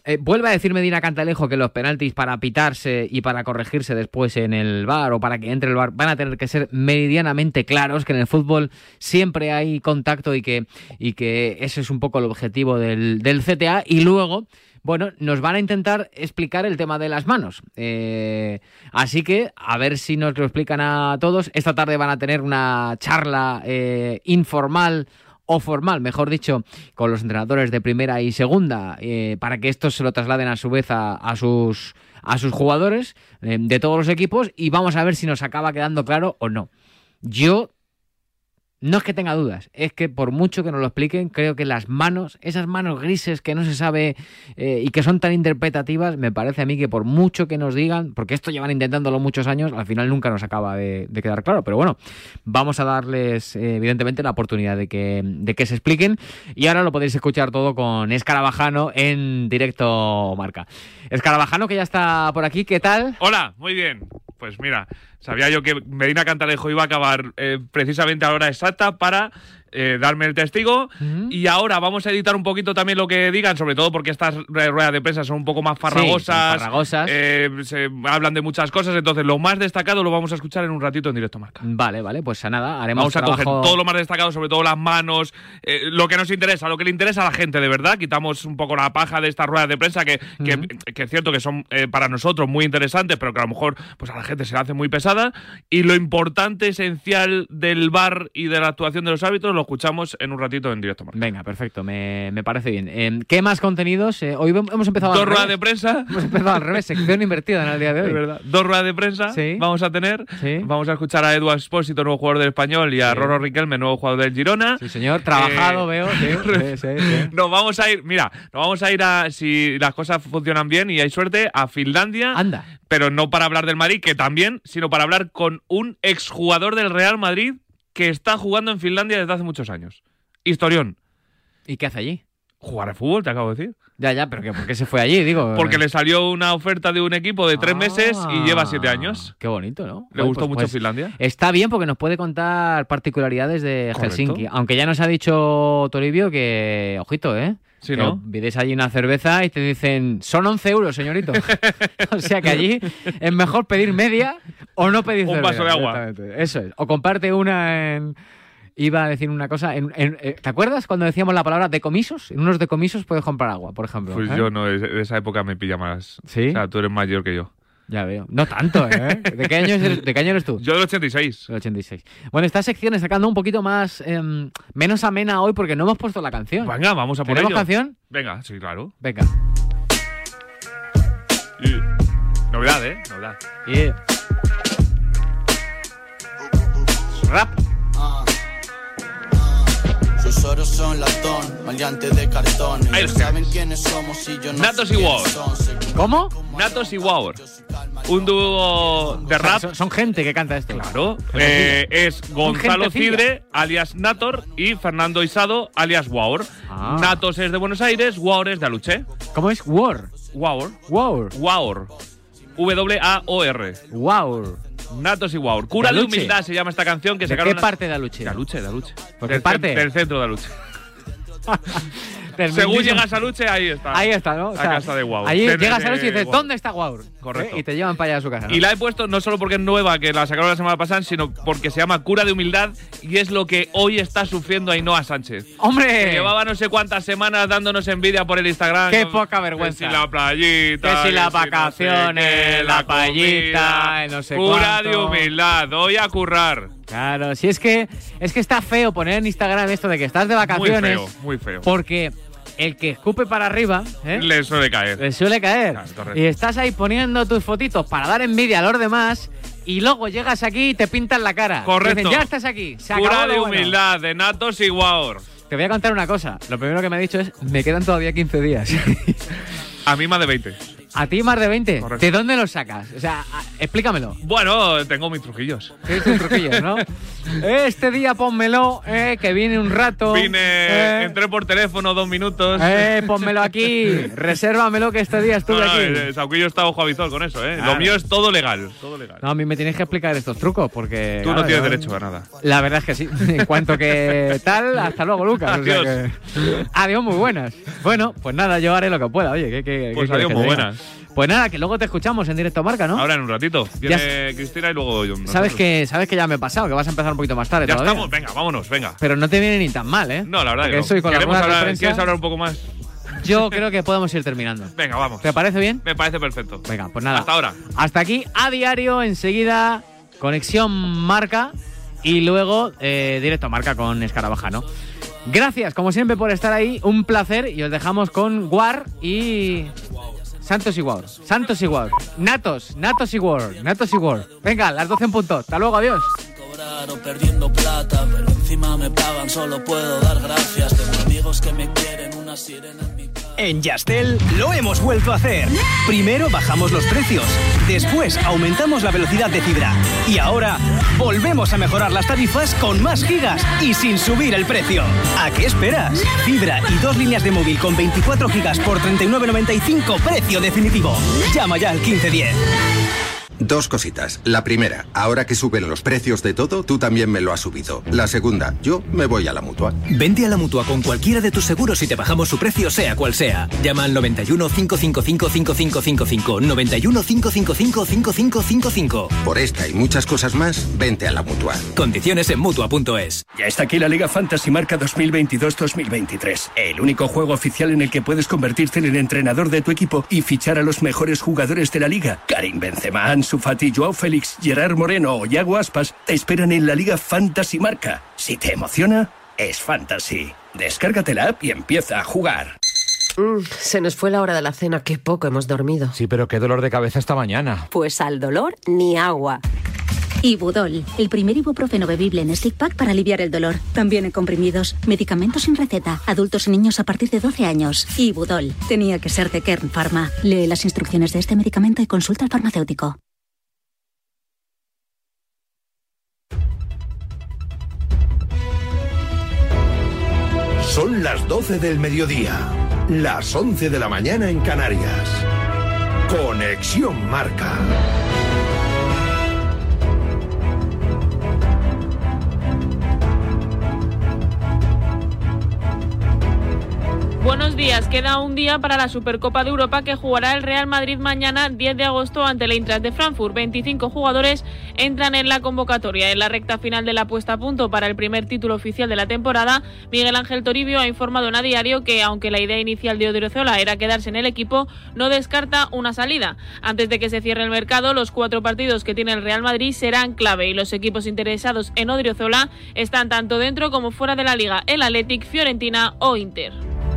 eh, vuelve a decir Medina Cantalejo que los penaltis para pitarse y para corregirse después en el V A R o para que entre el V A R van a tener que ser meridianamente claros, que en el fútbol siempre hay contacto y que, y que ese es un poco el objetivo del, del C T A. Y luego, bueno, nos van a intentar explicar el tema de las manos. Eh, así que a ver si nos lo explican a todos. Esta tarde van a tener una charla eh, informal o formal, mejor dicho, con los entrenadores de primera y segunda, eh, para que estos se lo trasladen a su vez a, a sus a sus jugadores eh, de todos los equipos, y vamos a ver si nos acaba quedando claro o no. Yo no es que tenga dudas, es que por mucho que nos lo expliquen, creo que las manos, esas manos grises que no se sabe eh, y que son tan interpretativas, me parece a mí que por mucho que nos digan, porque esto llevan intentándolo muchos años, al final nunca nos acaba de, de quedar claro. Pero bueno, vamos a darles eh, evidentemente la oportunidad de que, de que se expliquen, y ahora lo podéis escuchar todo con Escarabajano en directo Marca. Escarabajano, que ya está por aquí, ¿qué tal? Hola, muy bien. Pues mira, sabía yo que Medina Cantalejo iba a acabar eh, precisamente a la hora exacta para eh, darme el testigo. Uh-huh. Y ahora vamos a editar un poquito también lo que digan, sobre todo porque estas ruedas de prensa son un poco más farragosas. Sí, farragosas. Eh, se hablan de muchas cosas, entonces lo más destacado lo vamos a escuchar en un ratito en directo Marca. Vale, vale, pues a nada, haremos Vamos a trabajo... coger todo lo más destacado, sobre todo las manos, eh, lo que nos interesa, lo que le interesa a la gente de verdad. Quitamos un poco la paja de estas ruedas de prensa que, uh-huh. que, que es cierto que son eh, para nosotros muy interesantes, pero que a lo mejor pues a la gente se le hace muy pesada. Y lo importante, esencial del V A R y de la actuación de los árbitros lo escuchamos en un ratito en directo Marca. Venga, perfecto, me, me parece bien. Eh, ¿Qué más contenidos? Eh, hoy hemos empezado Dos al ruedas revés. de prensa. Hemos empezado al revés, sección invertida en el día de hoy. Es verdad. Dos ruedas de prensa sí. vamos a tener. Sí. Vamos a escuchar a Edu Expósito, nuevo jugador del Español, y a sí. Roro Riquelme, nuevo jugador del Girona. Sí, señor, trabajado, eh... veo. Sí, sí, sí, sí. Nos vamos a ir, mira, nos vamos a ir a, si las cosas funcionan bien y hay suerte, a Finlandia. Anda. Pero no para hablar del Madrid, que también, sino para hablar con un exjugador del Real Madrid que está jugando en Finlandia desde hace muchos años. Historión. ¿Y qué hace allí? Jugar al fútbol, te acabo de decir. Ya, ya, pero ¿qué, ¿por qué se fue allí? Digo, porque le salió una oferta de un equipo de tres ah, meses y lleva siete años. Qué bonito, ¿no? Le Oye, gustó pues, mucho pues, Finlandia. Está bien porque nos puede contar particularidades de Correcto. Helsinki. Aunque ya nos ha dicho Toribio que, ojito, ¿eh? Sí, ¿no? Pides allí una cerveza y te dicen, son once euros, señorito. O sea que allí es mejor pedir media o no pedir un cerveza. Un vaso de agua. Eso es. O comparte una en... Iba a decir una cosa. En, en, ¿Te acuerdas cuando decíamos la palabra decomisos? En unos decomisos puedes comprar agua, por ejemplo. Pues ¿eh? yo no, de esa época me pilla más. ¿Sí? O sea, tú eres mayor que yo. Ya veo. No tanto, ¿eh? ¿De qué año eres, ¿de qué año eres tú? Yo del ochenta y seis. Del ochenta y seis. Bueno, esta sección está sacando un poquito más... Eh, menos amena hoy porque no hemos puesto la canción. Venga, vamos a por ello. ¿Tenemos canción? Venga, sí, claro. Venga. Y... Novedad, ¿eh? Novedad. Yeah. Rap. Sus oros son latón, maleantes de cartón. Ellos saben quiénes somos y yo no Natos sé y Wow. ¿Cómo? Natos y Wow. Un dúo de rap. Son, son gente que canta esto. Claro. Eh, es Gonzalo Cidre, alias Nator, y Fernando Isado, alias Wow. Ah. Natos es de Buenos Aires, Wow es de Aluche. ¿Cómo es? War. Wow. Wow. Wow. W A O R. Wow. Natos y Wow. Cura de, de humildad se llama esta canción que ¿De sacaron. qué parte de Aluche? De Aluche, de Aluche. ¿Por qué parte? Del centro de Aluche. Según llegas a Aluche, ahí está. Ahí está, ¿no? O sea, a casa de Wow. Allí de, llegas de, a Aluche y dices, Wow. ¿dónde está Wow? Correcto. ¿Eh? Y te llevan para allá a su casa, ¿no? Y la he puesto no solo porque es nueva, que la sacaron la semana pasada, sino porque se llama Cura de Humildad y es lo que hoy está sufriendo Ainhoa Sánchez. ¡Hombre! Que llevaba no sé cuántas semanas dándonos envidia por el Instagram. ¡Qué con, poca vergüenza! Que si la playita. Que si las vacaciones, no sé qué, la playita, no sé Cura cuánto. de humildad, voy a currar. Claro, si es que es que está feo poner en Instagram esto de que estás de vacaciones. Muy feo, muy feo. Porque el que escupe para arriba, ¿eh? Le suele caer. Le suele caer. Claro, y estás ahí poniendo tus fotitos para dar envidia a los demás y luego llegas aquí y te pintan la cara. Correcto. Dicen, ya estás aquí. Se Cura acabó de lo bueno. humildad, de Natos y Wow. Te voy a contar una cosa. Lo primero que me ha dicho es, me quedan todavía quince días. A mí más de veinte. ¿A ti más de veinte? Correcto. ¿De dónde los sacas? O sea, a- explícamelo. Bueno, tengo mis truquillos. Tienes tus truquillos, ¿no? Este día pónmelo, eh, que viene un rato. Vine, eh, entré por teléfono dos minutos. Eh, pónmelo aquí. Resérvamelo que este día estuve No, no, aquí. eh, Sauquillo está ojo a visor con eso, ¿eh? Claro. Lo mío es todo legal. Todo legal. No, a mí me tienes que explicar estos trucos porque... Tú no claro, tienes yo- derecho a nada. La verdad es que sí. En cuanto que tal, hasta luego, Lucas. O sea Adiós. que- Adiós, muy buenas. Bueno, pues nada, yo haré lo que pueda. Oye, ¿qué, qué, Pues qué quieres adiós, que muy te diga? buenas. Pues nada, que luego te escuchamos en directo Marca, ¿no? Ahora en un ratito. Ya Viene Cristina y luego yo. nosotros. Sabes que, sabes que ya me he pasado, que vas a empezar un poquito más tarde Ya todavía. estamos, venga, vámonos, venga. Pero no te viene ni tan mal, ¿eh? No, la verdad Porque que no. eso y con las ¿Queremos ruedas de hablar- prensa- ¿Quieres hablar un poco más? Yo creo que podemos ir terminando. Venga, vamos. ¿Te parece bien? Me parece perfecto. Venga, pues nada. Hasta ahora. Hasta aquí, a diario, enseguida, conexión Marca y luego eh, directo Marca con Escarabajano. Gracias, como siempre, por estar ahí. Un placer y os dejamos con War y... Santos y War. Santos y War. Natos, Natos y War. Natos y War. Venga, las doce en punto. Hasta luego, adiós. O perdiendo plata, pero encima me pagan, solo puedo dar gracias. Tengo amigos que me quieren, una sirena en mi casa. En Yastel lo hemos vuelto a hacer. Primero bajamos los precios, después aumentamos la velocidad de fibra y ahora volvemos a mejorar las tarifas con más gigas y sin subir el precio. ¿A qué esperas? Fibra y dos líneas de móvil con veinticuatro gigas por treinta y nueve noventa y cinco, precio definitivo. Llama ya al quince diez. Dos cositas. La primera, ahora que suben los precios de todo, tú también me lo has subido. La segunda, yo me voy a la Mutua. Vente a la Mutua con cualquiera de tus seguros y te bajamos su precio sea cual sea. Llama al noventa y uno, cinco cinco cinco, cinco cinco cinco cinco, noventa y uno, cinco cinco cinco, cinco cinco cinco cinco. Por esta y muchas cosas más, vente a la Mutua. Condiciones en Mutua punto es. Ya está aquí la Liga Fantasy Marca dos mil veintidós dos mil veintitrés. El único juego oficial en el que puedes convertirte en el entrenador de tu equipo y fichar a los mejores jugadores de la liga. Karim Benzema, Ansu Fati, Joao Félix, Gerard Moreno o Yago Aspas te esperan en la Liga Fantasy Marca. Si te emociona, es Fantasy. Descárgate la app y empieza a jugar. Mm, se nos fue la hora de la cena, qué poco hemos dormido. Sí, pero qué dolor de cabeza esta mañana. Pues al dolor, ni agua. Ibudol, el primer ibuprofeno bebible en stick pack para aliviar el dolor. También en comprimidos, medicamentos sin receta, adultos y niños a partir de doce años. Ibudol, tenía que ser de Kern Pharma. Lee las instrucciones de este medicamento y consulta al farmacéutico. Son las doce del mediodía, las once de la mañana en Canarias. Conexión Marca. Buenos días, queda un día para la Supercopa de Europa que jugará el Real Madrid mañana diez de agosto ante el Eintracht de Frankfurt. veinticinco jugadores entran en la convocatoria. En la recta final de la puesta a punto para el primer título oficial de la temporada, Miguel Ángel Toribio ha informado en A Diario que, aunque la idea inicial de Odriozola era quedarse en el equipo, no descarta una salida. Antes de que se cierre el mercado, los cuatro partidos que tiene el Real Madrid serán clave y los equipos interesados en Odriozola están tanto dentro como fuera de la liga, el Athletic, Fiorentina o Inter.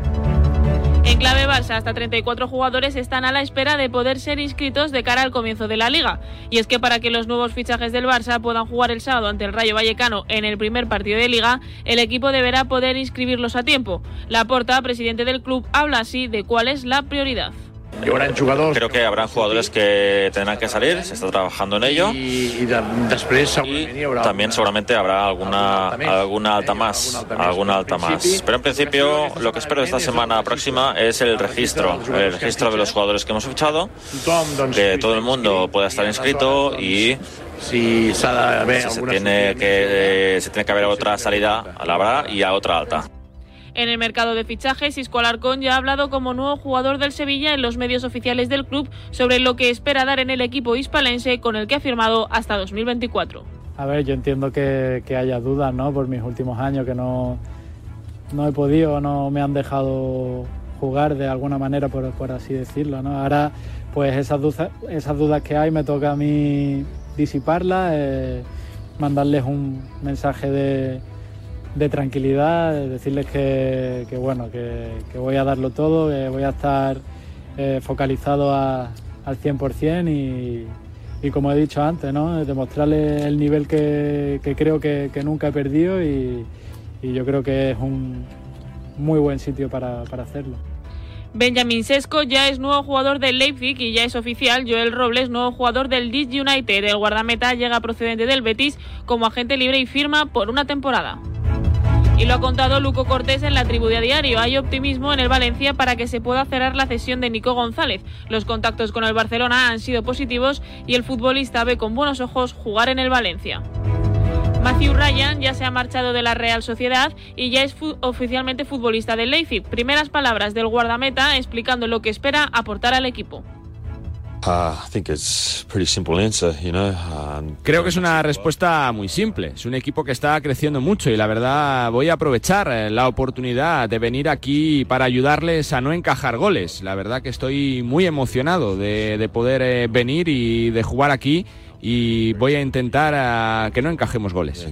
En clave Barça, hasta treinta y cuatro jugadores están a la espera de poder ser inscritos de cara al comienzo de la Liga. Y es que para que los nuevos fichajes del Barça puedan jugar el sábado ante el Rayo Vallecano en el primer partido de Liga, el equipo deberá poder inscribirlos a tiempo. Laporta, presidente del club, habla así de cuál es la prioridad. Creo que habrán jugadores que tendrán que salir, se está trabajando en ello. Y también seguramente habrá alguna alguna alta más, alguna alta más. Pero en principio lo que espero esta semana próxima es el registro, el registro de los jugadores que hemos fichado, que todo el mundo pueda estar inscrito y si se tiene que se tiene que haber otra salida, la habrá y a otra alta. En el mercado de fichajes, Isco Alarcón ya ha hablado como nuevo jugador del Sevilla en los medios oficiales del club sobre lo que espera dar en el equipo hispalense, con el que ha firmado hasta dos mil veinticuatro. A ver, yo entiendo que, que haya dudas, ¿no? Por mis últimos años que no, no he podido, no me han dejado jugar de alguna manera, por, por así decirlo, ¿no? Ahora, pues esas dudas, esas dudas que hay me toca a mí disiparlas, eh, mandarles un mensaje de... de tranquilidad, decirles que, que bueno, que, que voy a darlo todo, que voy a estar eh, focalizado a, al cien por ciento y, y como he dicho antes, ¿no? Demostrarles el nivel que, que creo que, que nunca he perdido y, y yo creo que es un muy buen sitio para, para hacerlo. Benjamín Sesko ya es nuevo jugador del Leipzig y ya es oficial. Joel Robles, nuevo jugador del Leeds United. El guardameta llega procedente del Betis como agente libre y firma por una temporada. Y lo ha contado Luco Cortés en la Tribu de A Diario. Hay optimismo en el Valencia para que se pueda cerrar la cesión de Nico González. Los contactos con el Barcelona han sido positivos y el futbolista ve con buenos ojos jugar en el Valencia. Matthew Ryan ya se ha marchado de la Real Sociedad y ya es fu- oficialmente futbolista del Leipzig. Primeras palabras del guardameta explicando lo que espera aportar al equipo. Creo que es una respuesta muy simple. Es un equipo que está creciendo mucho y la verdad voy a aprovechar la oportunidad de venir aquí para ayudarles a no encajar goles. La verdad que estoy muy emocionado de, de poder eh, venir y de jugar aquí y voy a intentar uh, que no encajemos goles.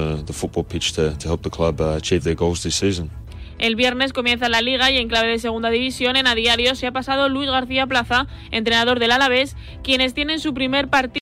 El viernes comienza la Liga y en clave de Segunda División en A Diario se ha pasado Luis García Plaza, entrenador del Alavés, quienes tienen su primer partido